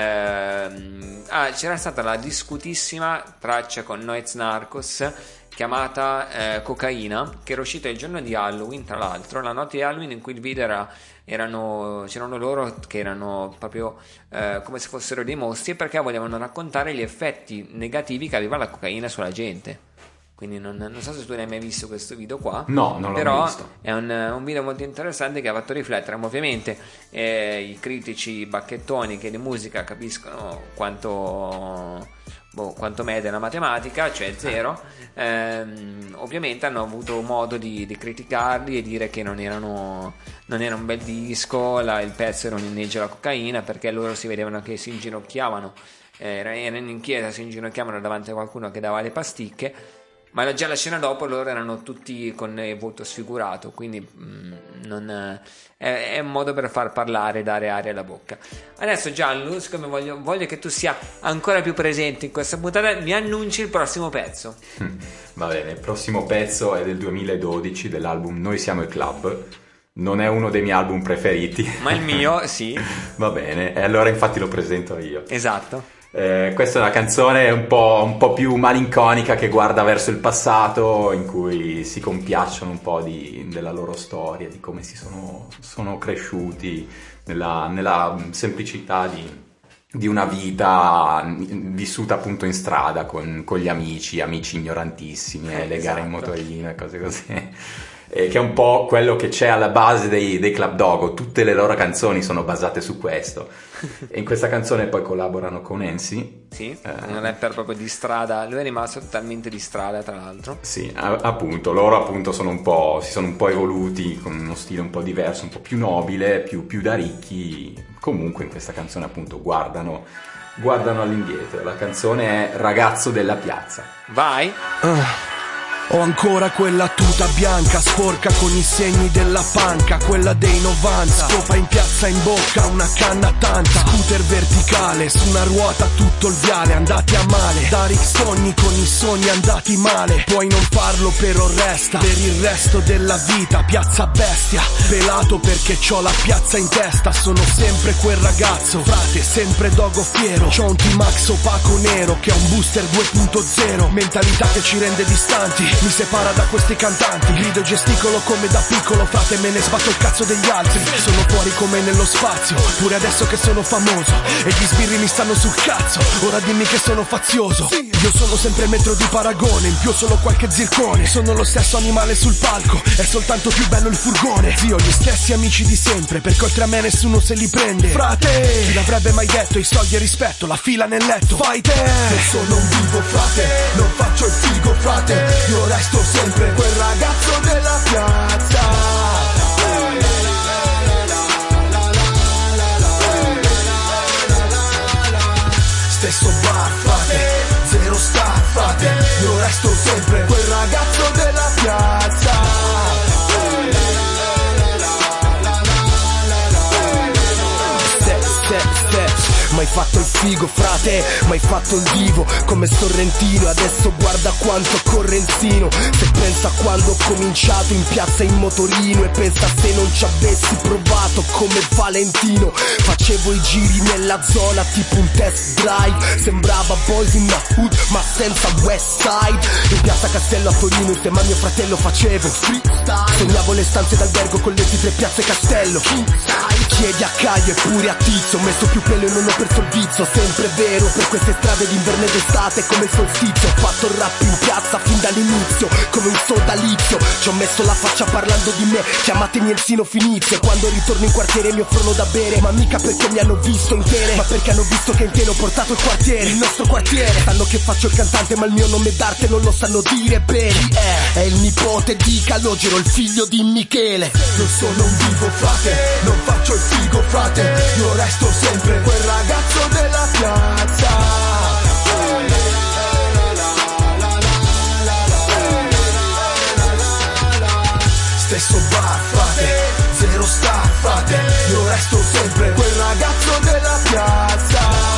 c'era stata la discutissima traccia con Noyz Narcos chiamata Cocaina, che era uscita il giorno di Halloween, tra l'altro la notte di Halloween, in cui il video c'erano loro che erano proprio come se fossero dei mostri, perché volevano raccontare gli effetti negativi che aveva la cocaina sulla gente. Quindi non so se tu ne hai mai visto questo video qua. No, non l'ho però visto. È un video molto interessante che ha fatto riflettere. Ma ovviamente i critici bacchettoni che di musica capiscono quanto mede la matematica, cioè zero, ovviamente hanno avuto modo di criticarli e dire che non era un bel disco, il pezzo era un'inneggio alla cocaina, perché loro si vedevano che si inginocchiavano, erano in chiesa, si inginocchiavano davanti a qualcuno che dava le pasticche, ma già la scena dopo loro erano tutti con il volto sfigurato, quindi è un modo per far parlare, dare aria alla bocca. Adesso Gianlu, siccome voglio che tu sia ancora più presente in questa puntata, mi annunci il prossimo pezzo. Va bene, il prossimo pezzo è del 2012, dell'album Noi siamo il club. Non è uno dei miei album preferiti, ma il mio sì. Va bene, e allora infatti lo presento io. Esatto. Questa è una canzone un po' più malinconica, che guarda verso il passato, in cui si compiacciono un po' della loro storia, di come si sono cresciuti nella semplicità di una vita vissuta appunto in strada con gli amici ignorantissimi, le gare in motorino e cose così. Che è un po' quello che c'è alla base dei Club Dogo. Tutte le loro canzoni sono basate su questo, e in questa canzone poi collaborano con Ensi. Sì, un rapper proprio di strada. Lui è rimasto totalmente di strada, tra l'altro. Sì, appunto, loro appunto si sono un po' evoluti con uno stile un po' diverso, un po' più nobile, più da ricchi. Comunque in questa canzone appunto guardano all'indietro. La canzone è Ragazzo della piazza. Vai! Ho ancora quella tuta bianca sporca con i segni della panca, quella dei 90. Scopa in piazza in bocca, una canna tanta. Scooter verticale, su una ruota tutto il viale, andati a male. Darik sogni con i sogni andati male. Puoi non farlo però resta, per il resto della vita. Piazza bestia, pelato perché c'ho la piazza in testa. Sono sempre quel ragazzo, frate, sempre dogo fiero. C'ho un T-Max opaco nero che è un booster 2.0. Mentalità che ci rende distanti, mi separa da questi cantanti. Grido e gesticolo come da piccolo, frate, me ne sbatto il cazzo degli altri. Sono fuori come nello spazio, pure adesso che sono famoso, e gli sbirri mi stanno sul cazzo. Ora dimmi che sono fazioso. Io sono sempre il metro di paragone, in più solo qualche zircone. Sono lo stesso animale sul palco, è soltanto più bello il furgone. Zio, gli stessi amici di sempre, perché oltre a me nessuno se li prende. Frate, chi l'avrebbe mai detto, i soldi e rispetto, la fila nel letto. Fai te. Non sono un vivo, frate, non faccio il figo, frate. Io resto sempre quel ragazzo della piazza. Stesso bar, frate, zero star, frate. Io resto sempre quel ragazzo della piazza. M'hai fatto il figo, frate, m'hai fatto il divo come Sorrentino, adesso guarda quanto correnzino. Se pensa quando ho cominciato in piazza in motorino, e pensa se non ci avessi provato come Valentino. Facevo i giri nella zona tipo un test drive, sembrava Boys in the Hood ma senza West Side. In piazza Castello a Torino insieme a mio fratello facevo freestyle. Sognavo le stanze d'albergo con le tre piazze Castello. Chiedi a Caio e pure a Tizio, ho messo più pelo e non ho perso il vizio. Sempre vero, per queste strade d'inverno ed estate come il solstizio. Ho fatto il rap in piazza fin dall'inizio, come un sodalizio. Ci ho messo la faccia parlando di me, chiamatemi Enzino Finizio. Quando ritorno in quartiere mi offrono da bere, ma mica perché mi hanno visto in tele, ma perché hanno visto che in tele ho portato il quartiere, il nostro quartiere. Sanno che faccio il cantante ma il mio nome d'arte non lo sanno dire bene. È il nipote di Calogero, il figlio di Michele. Non sono un vivo, frate, non faccio il figo, frate. Io resto sempre quel ragazzo della piazza. Stesso bar, frate, zero star, frate. Io resto sempre quel ragazzo della piazza.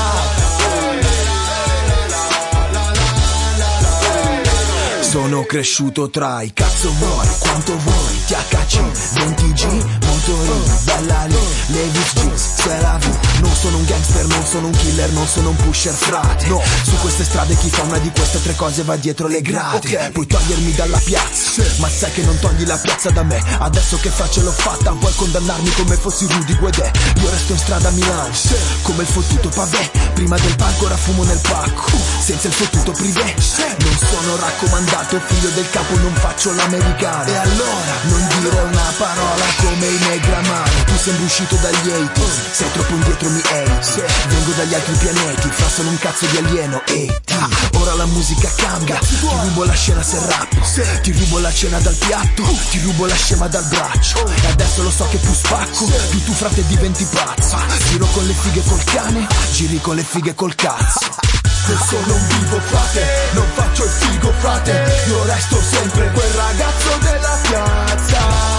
Sono cresciuto tra i cazzo vuoi, quanto vuoi, THC, 20G, motorini, bella lì, Levi's jeans, c'est la vie. Non sono un gangster, non sono un killer, non sono un pusher, frate. No, su queste strade chi fa una di queste tre cose va dietro le grate. Okay. Puoi togliermi dalla piazza, sì, ma sai che non togli la piazza da me. Adesso che faccio l'ho fatta, vuoi condannarmi come fossi Rudy Guedè. Io resto in strada a Milano, sì, come il fottuto pavè. Prima del palco ora fumo nel pacco, senza il fottuto privé. Sì. Non sono raccomandato, figlio del capo, non faccio l'americano. E allora non dire una parola come i negramani. Tu sembri uscito dagli 80s, sei troppo indietro mi hate. Vengo dagli altri pianeti, fra sono un cazzo di alieno. Ora la musica cambia, ti rubo la scena se rap, ti rubo la cena dal piatto, ti rubo la scema dal braccio. E adesso lo so che più spacco, più tu frate diventi pazzo. Giro con le fighe col cane, giri con le fighe col cazzo. Non sono un vivo, frate, non faccio il figo, frate. Io resto sempre quel ragazzo della piazza.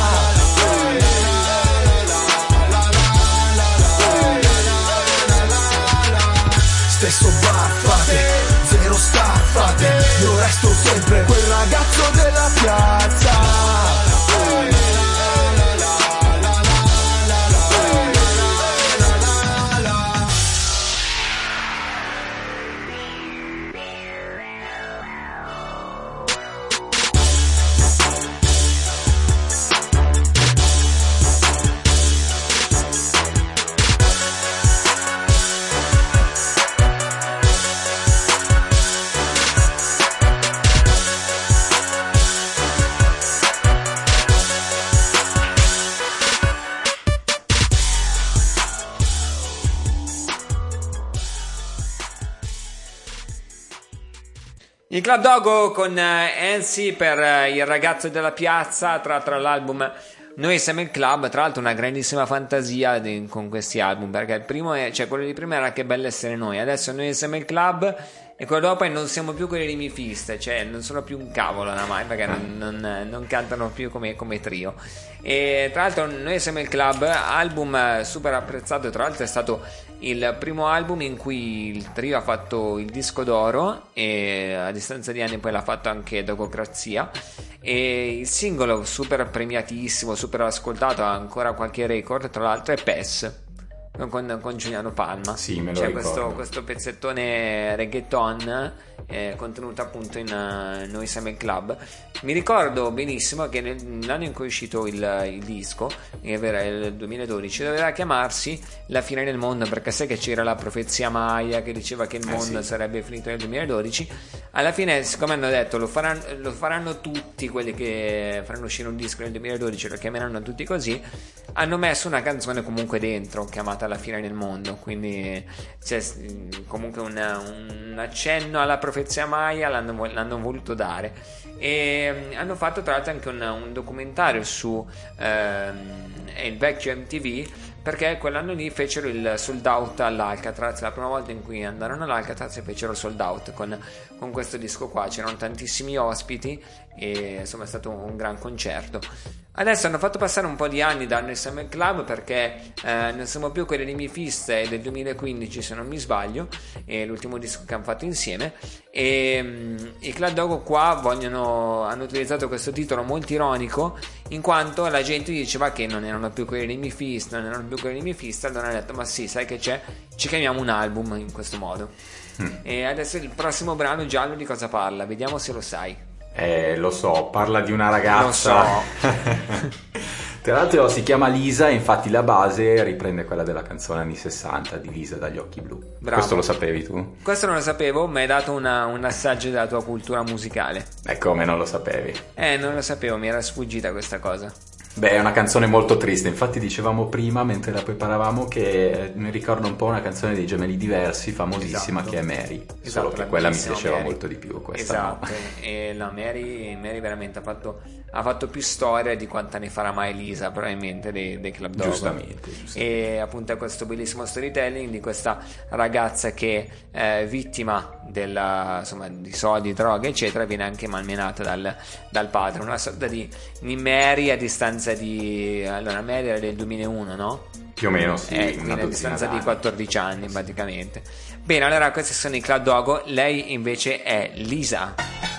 Stesso bar, frate, zero star, frate. Io resto sempre quel ragazzo della piazza. Il Club Dogo con Enzi per il ragazzo della piazza, tra l'album Noi siamo il club. Tra l'altro una grandissima fantasia con questi album, perché il primo quello di prima era Che bello essere noi, adesso Noi siamo il club, e quello dopo non siamo più quelli di Mifiste, non sono più un cavolo oramai, perché non cantano più come trio. E tra l'altro Noi siamo il club, album super apprezzato. Tra l'altro è stato il primo album in cui il trio ha fatto il disco d'oro, e a distanza di anni poi l'ha fatto anche Dogocrazia. E il singolo super premiatissimo, super ascoltato, ha ancora qualche record, tra l'altro, è PES. con Giuliano Palma. Sì, me lo c'è ricordo. questo pezzettone reggaeton contenuto appunto in Noi Siamo il Club. Mi ricordo benissimo che nell'anno in cui è uscito il disco, che era il 2012, doveva chiamarsi La fine del mondo, perché sai che c'era la profezia Maya che diceva che il mondo sarebbe finito nel 2012. Alla fine, siccome hanno detto lo faranno tutti quelli che faranno uscire un disco nel 2012, lo chiameranno tutti così, hanno messo una canzone comunque dentro chiamata La fine del mondo, quindi c'è comunque un accenno alla profezia Maya, l'hanno voluto dare. E hanno fatto tra l'altro anche un documentario su il vecchio MTV, perché quell'anno lì fecero il sold out all'Alcatraz, la prima volta in cui andarono all'Alcatraz e fecero sold out con questo disco qua. C'erano tantissimi ospiti e insomma è stato un gran concerto. Adesso hanno fatto passare un po' di anni da Noi Siamo il Club, perché non siamo più quelli di Mifista, è del 2015 se non mi sbaglio, è l'ultimo disco che hanno fatto insieme, e i Club Dogo qua hanno utilizzato questo titolo molto ironico, in quanto la gente diceva che non erano più quelli di Mifista, allora hanno detto ma sì, sai che c'è, ci chiamiamo un album in questo modo. E adesso il prossimo brano, Giallo, di cosa parla? Vediamo se lo sai. Lo so, parla di una ragazza. Lo so. Tra l'altro si chiama Lisa, e infatti la base riprende quella della canzone anni 60 di Lisa dagli occhi blu. Bravo. Questo lo sapevi tu? Questo non lo sapevo, ma hai dato un assaggio della tua cultura musicale. E come non lo sapevi? Non lo sapevo, mi era sfuggita questa cosa. Beh, è una canzone molto triste, infatti dicevamo prima mentre la preparavamo che mi ricorda un po' una canzone dei Gemelli Diversi famosissima, che è Mary, solo che quella mi piaceva Mary. Molto di più, questa esatto. no. E la Mary veramente ha fatto più storia di quanta ne farà mai Lisa probabilmente dei Club Dogo. Giustamente. E appunto è questo bellissimo storytelling di questa ragazza che è vittima di soldi, droghe eccetera, viene anche malmenata dal padre, una sorta di Mary a distanza di... Allora Mary era del 2001, no? Più o meno sì, quindi a distanza di 14 anni praticamente. Bene, allora questi sono i Club Dogo, lei invece è Lisa.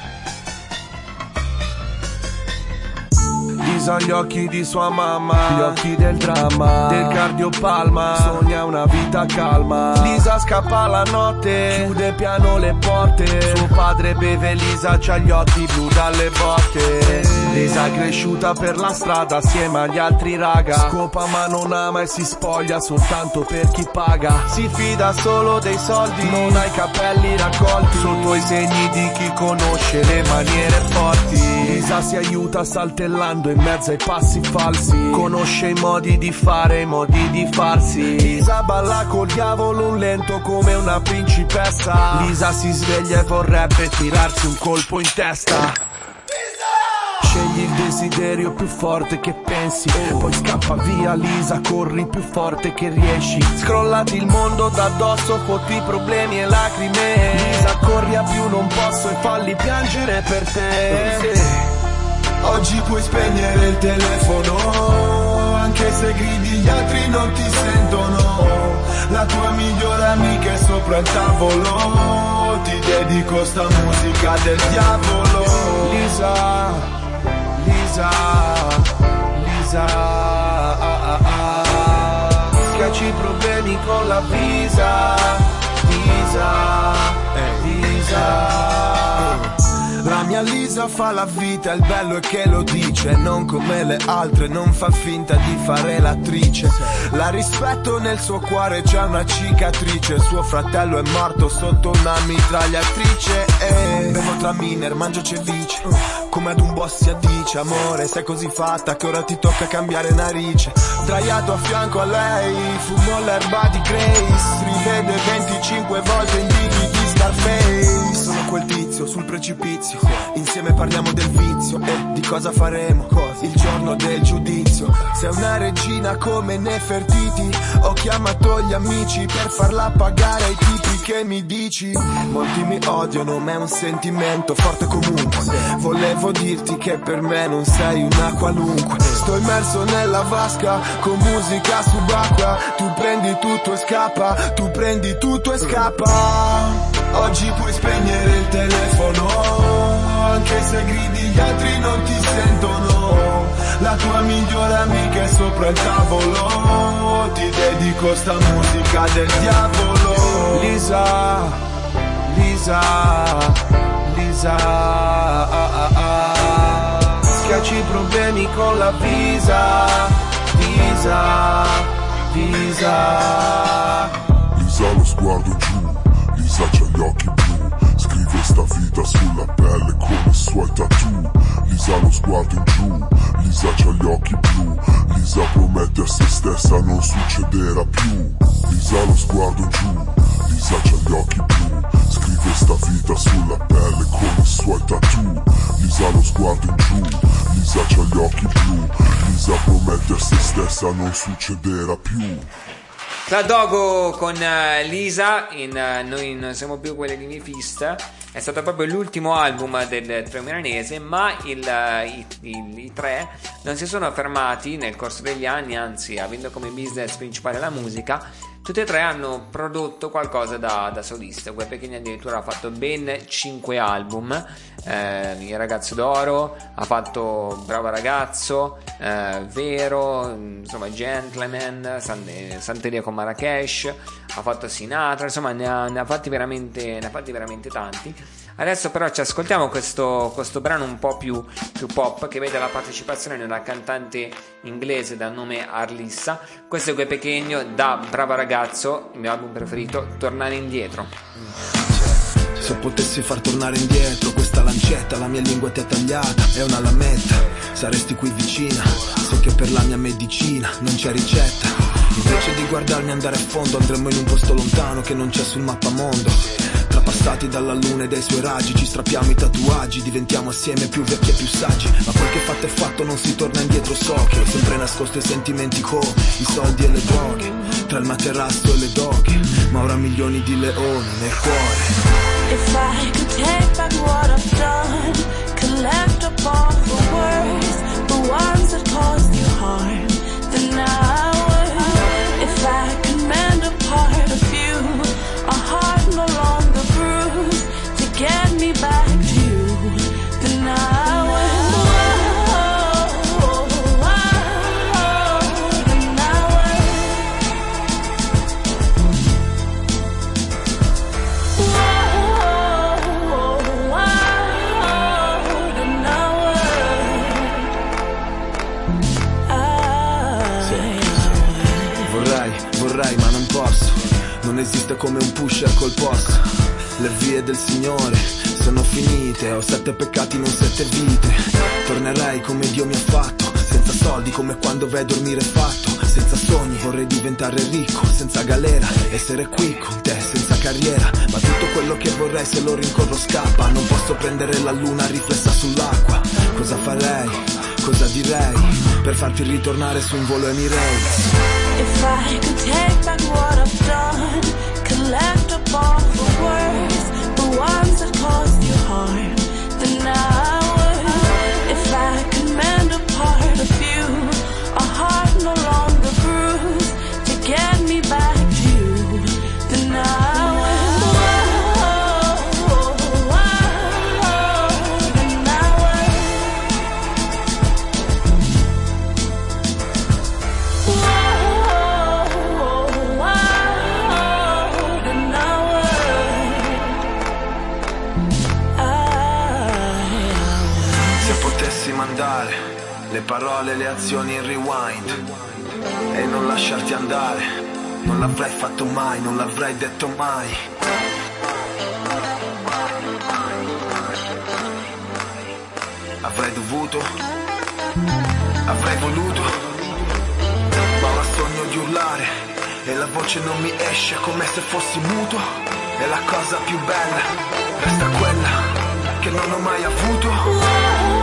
Lisa gli occhi di sua mamma, gli occhi del dramma, del cardiopalma, sogna una vita calma. Lisa scappa la notte, chiude piano le porte, suo padre beve, Lisa c'ha gli occhi blu dalle botte. Lisa è cresciuta per la strada assieme agli altri raga, scopa ma non ama e si spoglia soltanto per chi paga. Si fida solo dei soldi, non ha i capelli raccolti, sotto i segni di chi conosce le maniere forti. Lisa si aiuta saltellando in mezzo ai passi falsi, conosce i modi di fare, i modi di farsi. Lisa balla col diavolo un lento come una principessa. Lisa si sveglia e vorrebbe tirarsi un colpo in testa. Scegli il desiderio più forte che pensi, poi scappa via Lisa, corri più forte che riesci. Scrollati il mondo da addosso, fotti problemi e lacrime. Lisa corri a più non posso e falli piangere per te. Oggi puoi spegnere il telefono, anche se gridi gli altri non ti sentono. La tua migliore amica è sopra il tavolo, ti dedico sta musica del diavolo. Lisa, schiacci i problemi con la visa. La mia Lisa fa la vita, il bello è che lo dice, non come le altre, non fa finta di fare l'attrice. La rispetto, nel suo cuore c'è una cicatrice, suo fratello è morto sotto una mitragliatrice. Bevo traminer, mangio ceviche, come ad un boss si addice. Amore, sei così fatta che ora ti tocca cambiare narice. Sdraiato a fianco a lei, fumo l'erba di Grace, rivede 25 volte in DVD Scarface. Sono quel tizio sul precipizio, insieme parliamo del vizio e di cosa faremo il giorno del giudizio. Sei una regina come Nefertiti, ho chiamato gli amici per farla pagare ai tipi che mi dici. Molti mi odiano ma è un sentimento forte comunque. Volevo dirti che per me non sei una qualunque. Sto immerso nella vasca con musica subacquea. Tu prendi tutto e scappa, tu prendi tutto e scappa. Oggi puoi spegnere il telefono, anche se gridi gli altri non ti sentono. la tua migliore amica è sopra il tavolo. Ti dedico sta musica del diavolo. Lisa, Lisa, Lisa, schiacci i problemi con la Visa, Visa, Visa. Lisa lo sguardo giù, Lisa c'ha gli occhi blu, scrive sta vita sulla pelle con i suoi tattoo. Lisa lo sguardo in giù, Lisa c'ha gli occhi blu, Lisa promette a se stessa non succederà più. Lisa lo sguardo in giù, Lisa c'ha gli occhi blu, scrive sta vita sulla pelle con i suoi tattoo. Lisa lo sguardo in giù, Lisa c'ha gli occhi blu, Lisa promette a se stessa non succederà più. Cladogo con Lisa in Noi non siamo più quelli di Mifist. È stato proprio l'ultimo album del trio milanese, ma i tre non si sono fermati nel corso degli anni, anzi, avendo come business principale la musica, tutti e tre hanno prodotto qualcosa da solista. Gue Pequeno addirittura ha fatto ben 5 album. Il ragazzo d'oro, ha fatto Bravo ragazzo, Vero, insomma Gentleman, Santeria con Marrakesh, ha fatto Sinatra, insomma ne ha fatti veramente tanti. Adesso però ci ascoltiamo questo brano un po' più pop, che vede la partecipazione di una cantante inglese dal nome Arlissa. Questo è Gue Pequeno da Bravo ragazzo, il mio album preferito, Tornare indietro. Se potessi far tornare indietro questa lancetta, la mia lingua ti è tagliata, è una lametta. Saresti qui vicina, so che per la mia medicina non c'è ricetta. Invece di guardarmi andare a fondo, andremo in un posto lontano che non c'è sul mappamondo. Trapassati dalla luna e dai suoi raggi, ci strappiamo i tatuaggi, diventiamo assieme più vecchi e più saggi. Ma quel che fatto è fatto, non si torna indietro, so che ho sempre nascosto i sentimenti come i soldi e le droghe, tra il materasso e le doghe, ma ora milioni di leoni nel cuore. If I could take back what I've done, collect up all the words, the ones that caused you harm, then I would. If I could mend a part of you, a heart no longer bruised, to get me back to you, then I would. Vorrei ma non posso, non esiste come un pusher col posto. Le vie del Signore sono finite, ho 7 peccati non 7 vite. Tornerei come Dio mi ha fatto, senza soldi come quando vai a dormire fatto. Senza sogni vorrei diventare ricco, senza galera, essere qui con te senza carriera. Ma tutto quello che vorrei se lo rincorro scappa, non posso prendere la luna riflessa sull'acqua. Cosa farei, cosa direi, per farti ritornare su un volo Emirates? If I could take back what I've done, collect up all the words, the ones that caused you harm, then I would. If I could mend a part of you, a heart no longer bruised, to get me back to you, then I would. Mandare le parole, le azioni in rewind e non lasciarti andare, non l'avrei fatto mai, non l'avrei detto mai. Avrei dovuto, avrei voluto, ma ora sogno di urlare e la voce non mi esce, come se fossi muto. E la cosa più bella resta quella che non ho mai avuto.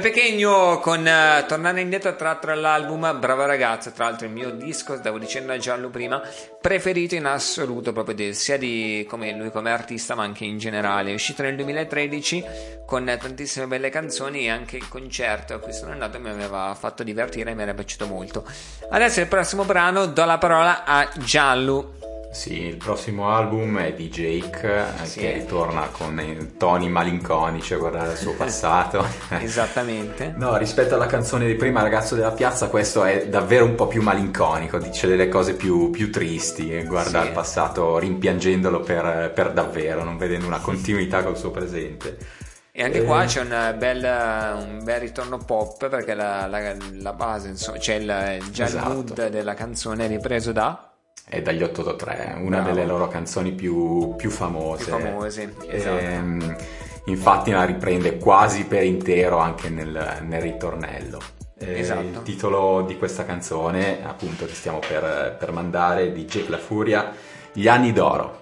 Pechegno con Tornare indietro, tratto dall'album Brava ragazza, tra l'altro il mio disco, stavo dicendo a Giallo prima, preferito in assoluto proprio sia di come lui come artista ma anche in generale. È uscito nel 2013 con tantissime belle canzoni e anche il concerto a cui sono andato mi aveva fatto divertire e mi era piaciuto molto. Adesso il prossimo brano do la parola a Giallo. Sì, il prossimo album è di Jake, che ritorna con toni malinconici a guardare il suo passato. Esattamente. No, rispetto alla canzone di prima, Ragazzo della piazza, questo è davvero un po' più malinconico, dice delle cose più tristi, guarda il passato rimpiangendolo per davvero, non vedendo una continuità col suo presente. E anche qua c'è un bel ritorno pop, perché la base, insomma, c'è il mood della canzone è ripreso è dagli 883, una delle loro canzoni più famose. Esatto. Infatti la riprende quasi per intero anche nel ritornello. Esatto. Il titolo di questa canzone, appunto, che stiamo per mandare, di Jake La Furia, Gli anni d'oro.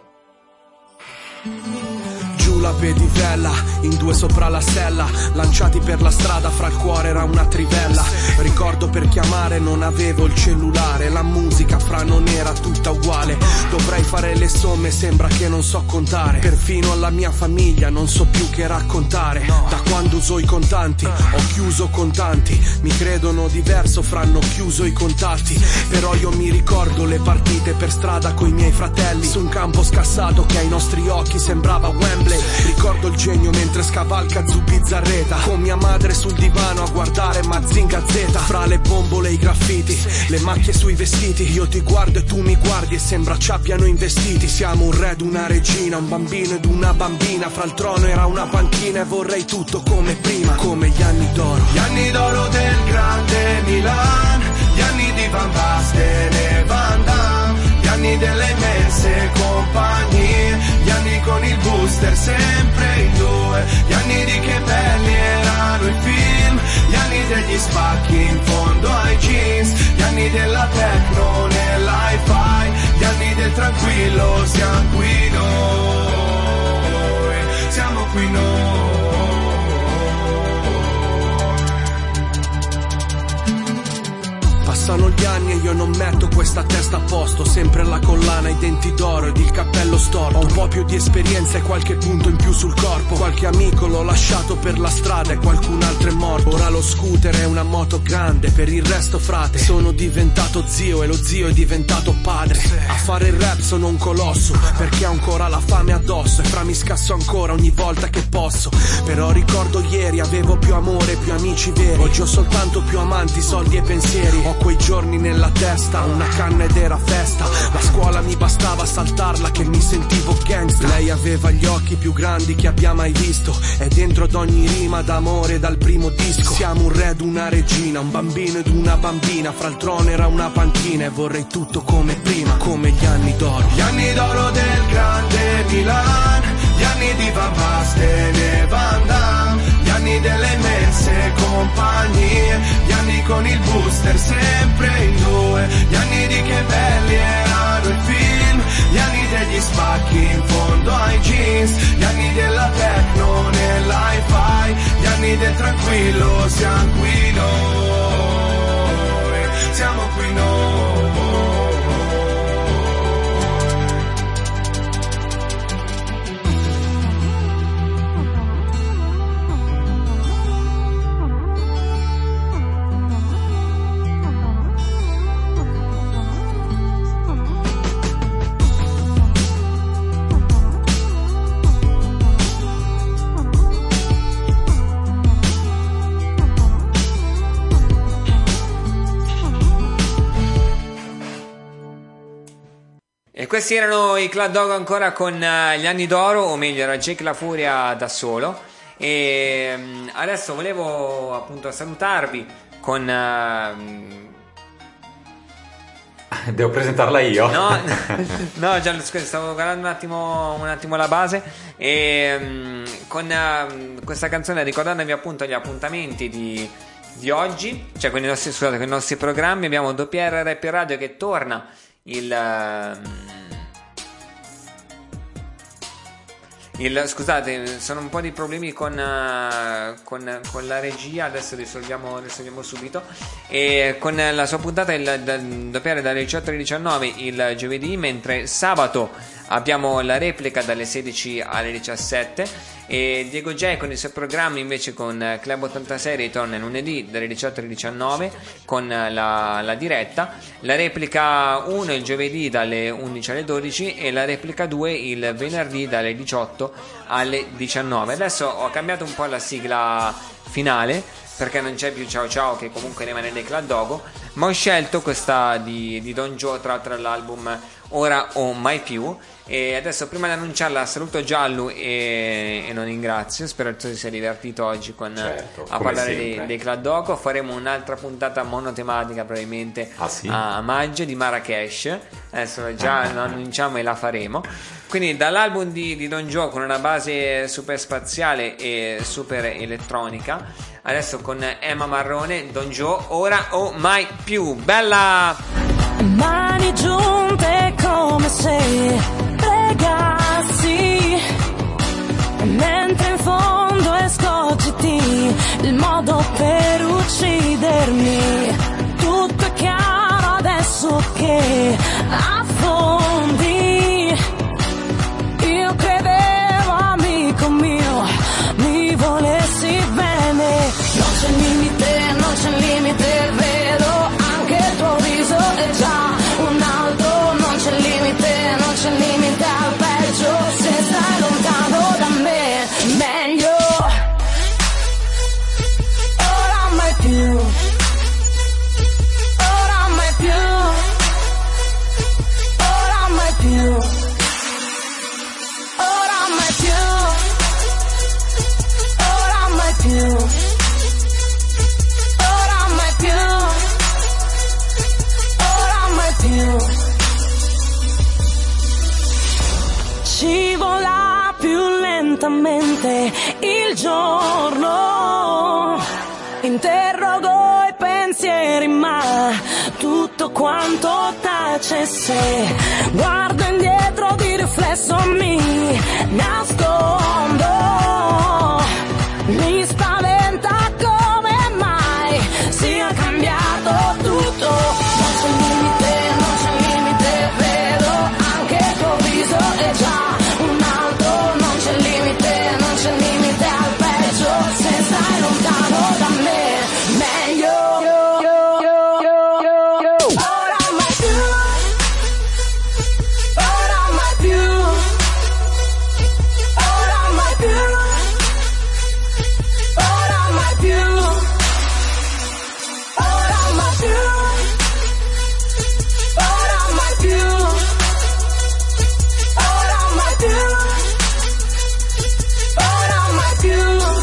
La pedivella, in due sopra la sella, lanciati per la strada, fra il cuore era una trivella. Ricordo per chiamare non avevo il cellulare, la musica fra non era tutta uguale. Dovrei fare le somme, sembra che non so contare. Perfino alla mia famiglia non so più che raccontare. Da quando uso i contanti, ho chiuso contanti. Mi credono diverso, fra hanno chiuso i contatti. Però io mi ricordo le partite per strada coi miei fratelli, su un campo scassato che ai nostri occhi sembrava Wembley. Ricordo il genio mentre scavalca Zubizzarreta, con mia madre sul divano a guardare Mazinga Z. Fra le bombole e i graffiti, le macchie sui vestiti, io ti guardo e tu mi guardi e sembra ci abbiano investiti. Siamo un re ed una regina, un bambino ed una bambina, fra il trono era una panchina e vorrei tutto come prima, come gli anni d'oro. Gli anni d'oro del grande Milan, gli anni di Van Basten e Van Damme, gli anni delle immense compagnie, gli anni con il booster sempre in due, gli anni di che belli erano i film, gli anni degli spacchi in fondo ai jeans, gli anni della techno nell'hi-fi, gli anni del tranquillo, siamo qui noi, siamo qui noi. Passano gli anni e io non metto questa testa a posto, sempre la collana, i denti d'oro ed il cappello storto. Ho un po' più di esperienza e qualche punto in più sul corpo, qualche amico l'ho lasciato per la strada e qualcun altro è morto. Ora lo scooter è una moto grande, per il resto frate, sono diventato zio e lo zio è diventato padre. A fare il rap sono un colosso, perché ho ancora la fame addosso e fra mi scasso ancora ogni volta che posso. Però ricordo ieri avevo più amore, più amici veri, oggi ho soltanto più amanti, soldi e pensieri. Ho quei giorni nella testa, una canna ed era festa, la scuola mi bastava saltarla che mi sentivo gangsta. Lei aveva gli occhi più grandi che abbia mai visto e dentro ad ogni rima d'amore dal primo disco. Siamo un re ed una regina, un bambino ed una bambina, fra il trono era una panchina e vorrei tutto come prima, come gli anni d'oro. Gli anni d'oro del grande Milan, gli anni di Van Basten e Van Damme, gli anni delle immense compagnie, gli anni con il booster sempre in due, gli anni di che belli erano i film, gli anni degli spacchi in fondo ai jeans, gli anni della techno nell'hi-fi, gli anni del tranquillo, siamo qui noi, siamo qui noi. E questi erano i Club Dogo ancora con gli anni d'oro, o meglio era Jake La Furia da solo. E adesso volevo appunto salutarvi con... Devo presentarla io? No, già, scusa, stavo guardando un attimo la base. E con questa canzone, ricordandovi appunto gli appuntamenti di oggi, cioè con i nostri programmi, abbiamo Doppier Rap Radio che il Scusate, sono un po' di problemi con la regia, adesso risolviamo subito. E con la sua puntata il doppiare dalle 18 alle 19 il giovedì, mentre sabato abbiamo la replica dalle 16 alle 17 e Diego J con i suoi programmi invece con Club 86 ritorna lunedì dalle 18 alle 19 con la diretta, la replica 1 il giovedì dalle 11 alle 12 e la replica 2 il venerdì dalle 18 alle 19. Adesso ho cambiato un po' la sigla finale perché non c'è più Ciao Ciao, che comunque rimane nei Claddogo, ma ho scelto questa di Don Joe tratta dall'album Ora o Mai Più. E adesso, prima di annunciarla, saluto Giallo e lo ringrazio. Spero che si sia divertito oggi a parlare dei Claddogo. Faremo un'altra puntata monotematica probabilmente a maggio di Marrakesh. Adesso già lo annunciamo e la faremo. Quindi dall'album di Don Joe con una base super spaziale e super elettronica, adesso con Emma Marrone, Don Joe, Ora o Mai Più. Bella! Mani giunte come se pregassi, mentre in fondo escogiti il modo per uccidermi. Tutto è chiaro adesso che affondi. Io credevo, amico mio, mi volessi bene. Non c'è limite, non c'è limite, vedo anche il tuo viso è già un altro. Non c'è limite, non c'è limite al peggio, se stai lontano da me, meglio. Ora mai più, ora mai più, ora mai più, ora mai più, ora mai più, ora mai più, ora mai più. Scivola più lentamente il giorno, interrogo i pensieri ma tutto quanto tace. Se guardo indietro di riflesso mi nascondo, mi spaventa come mai sia cambiato tutto. Non c'è limite, non c'è limite, vedo anche il tuo viso è già un altro. Non c'è limite, non c'è limite al peggio, se stai lontano da me, meglio. Ora mai più, ora mai più, ora mai più, ora mai più, ora mai più, ora mai più, ora mai più, ora mai più.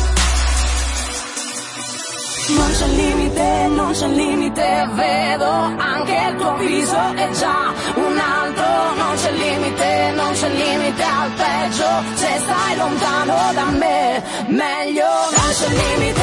Non c'è limite, non c'è limite, vedo anche il tuo viso è già un altro. Non c'è limite, non c'è limite al peggio, se stai lontano da me, meglio. Non c'è limite.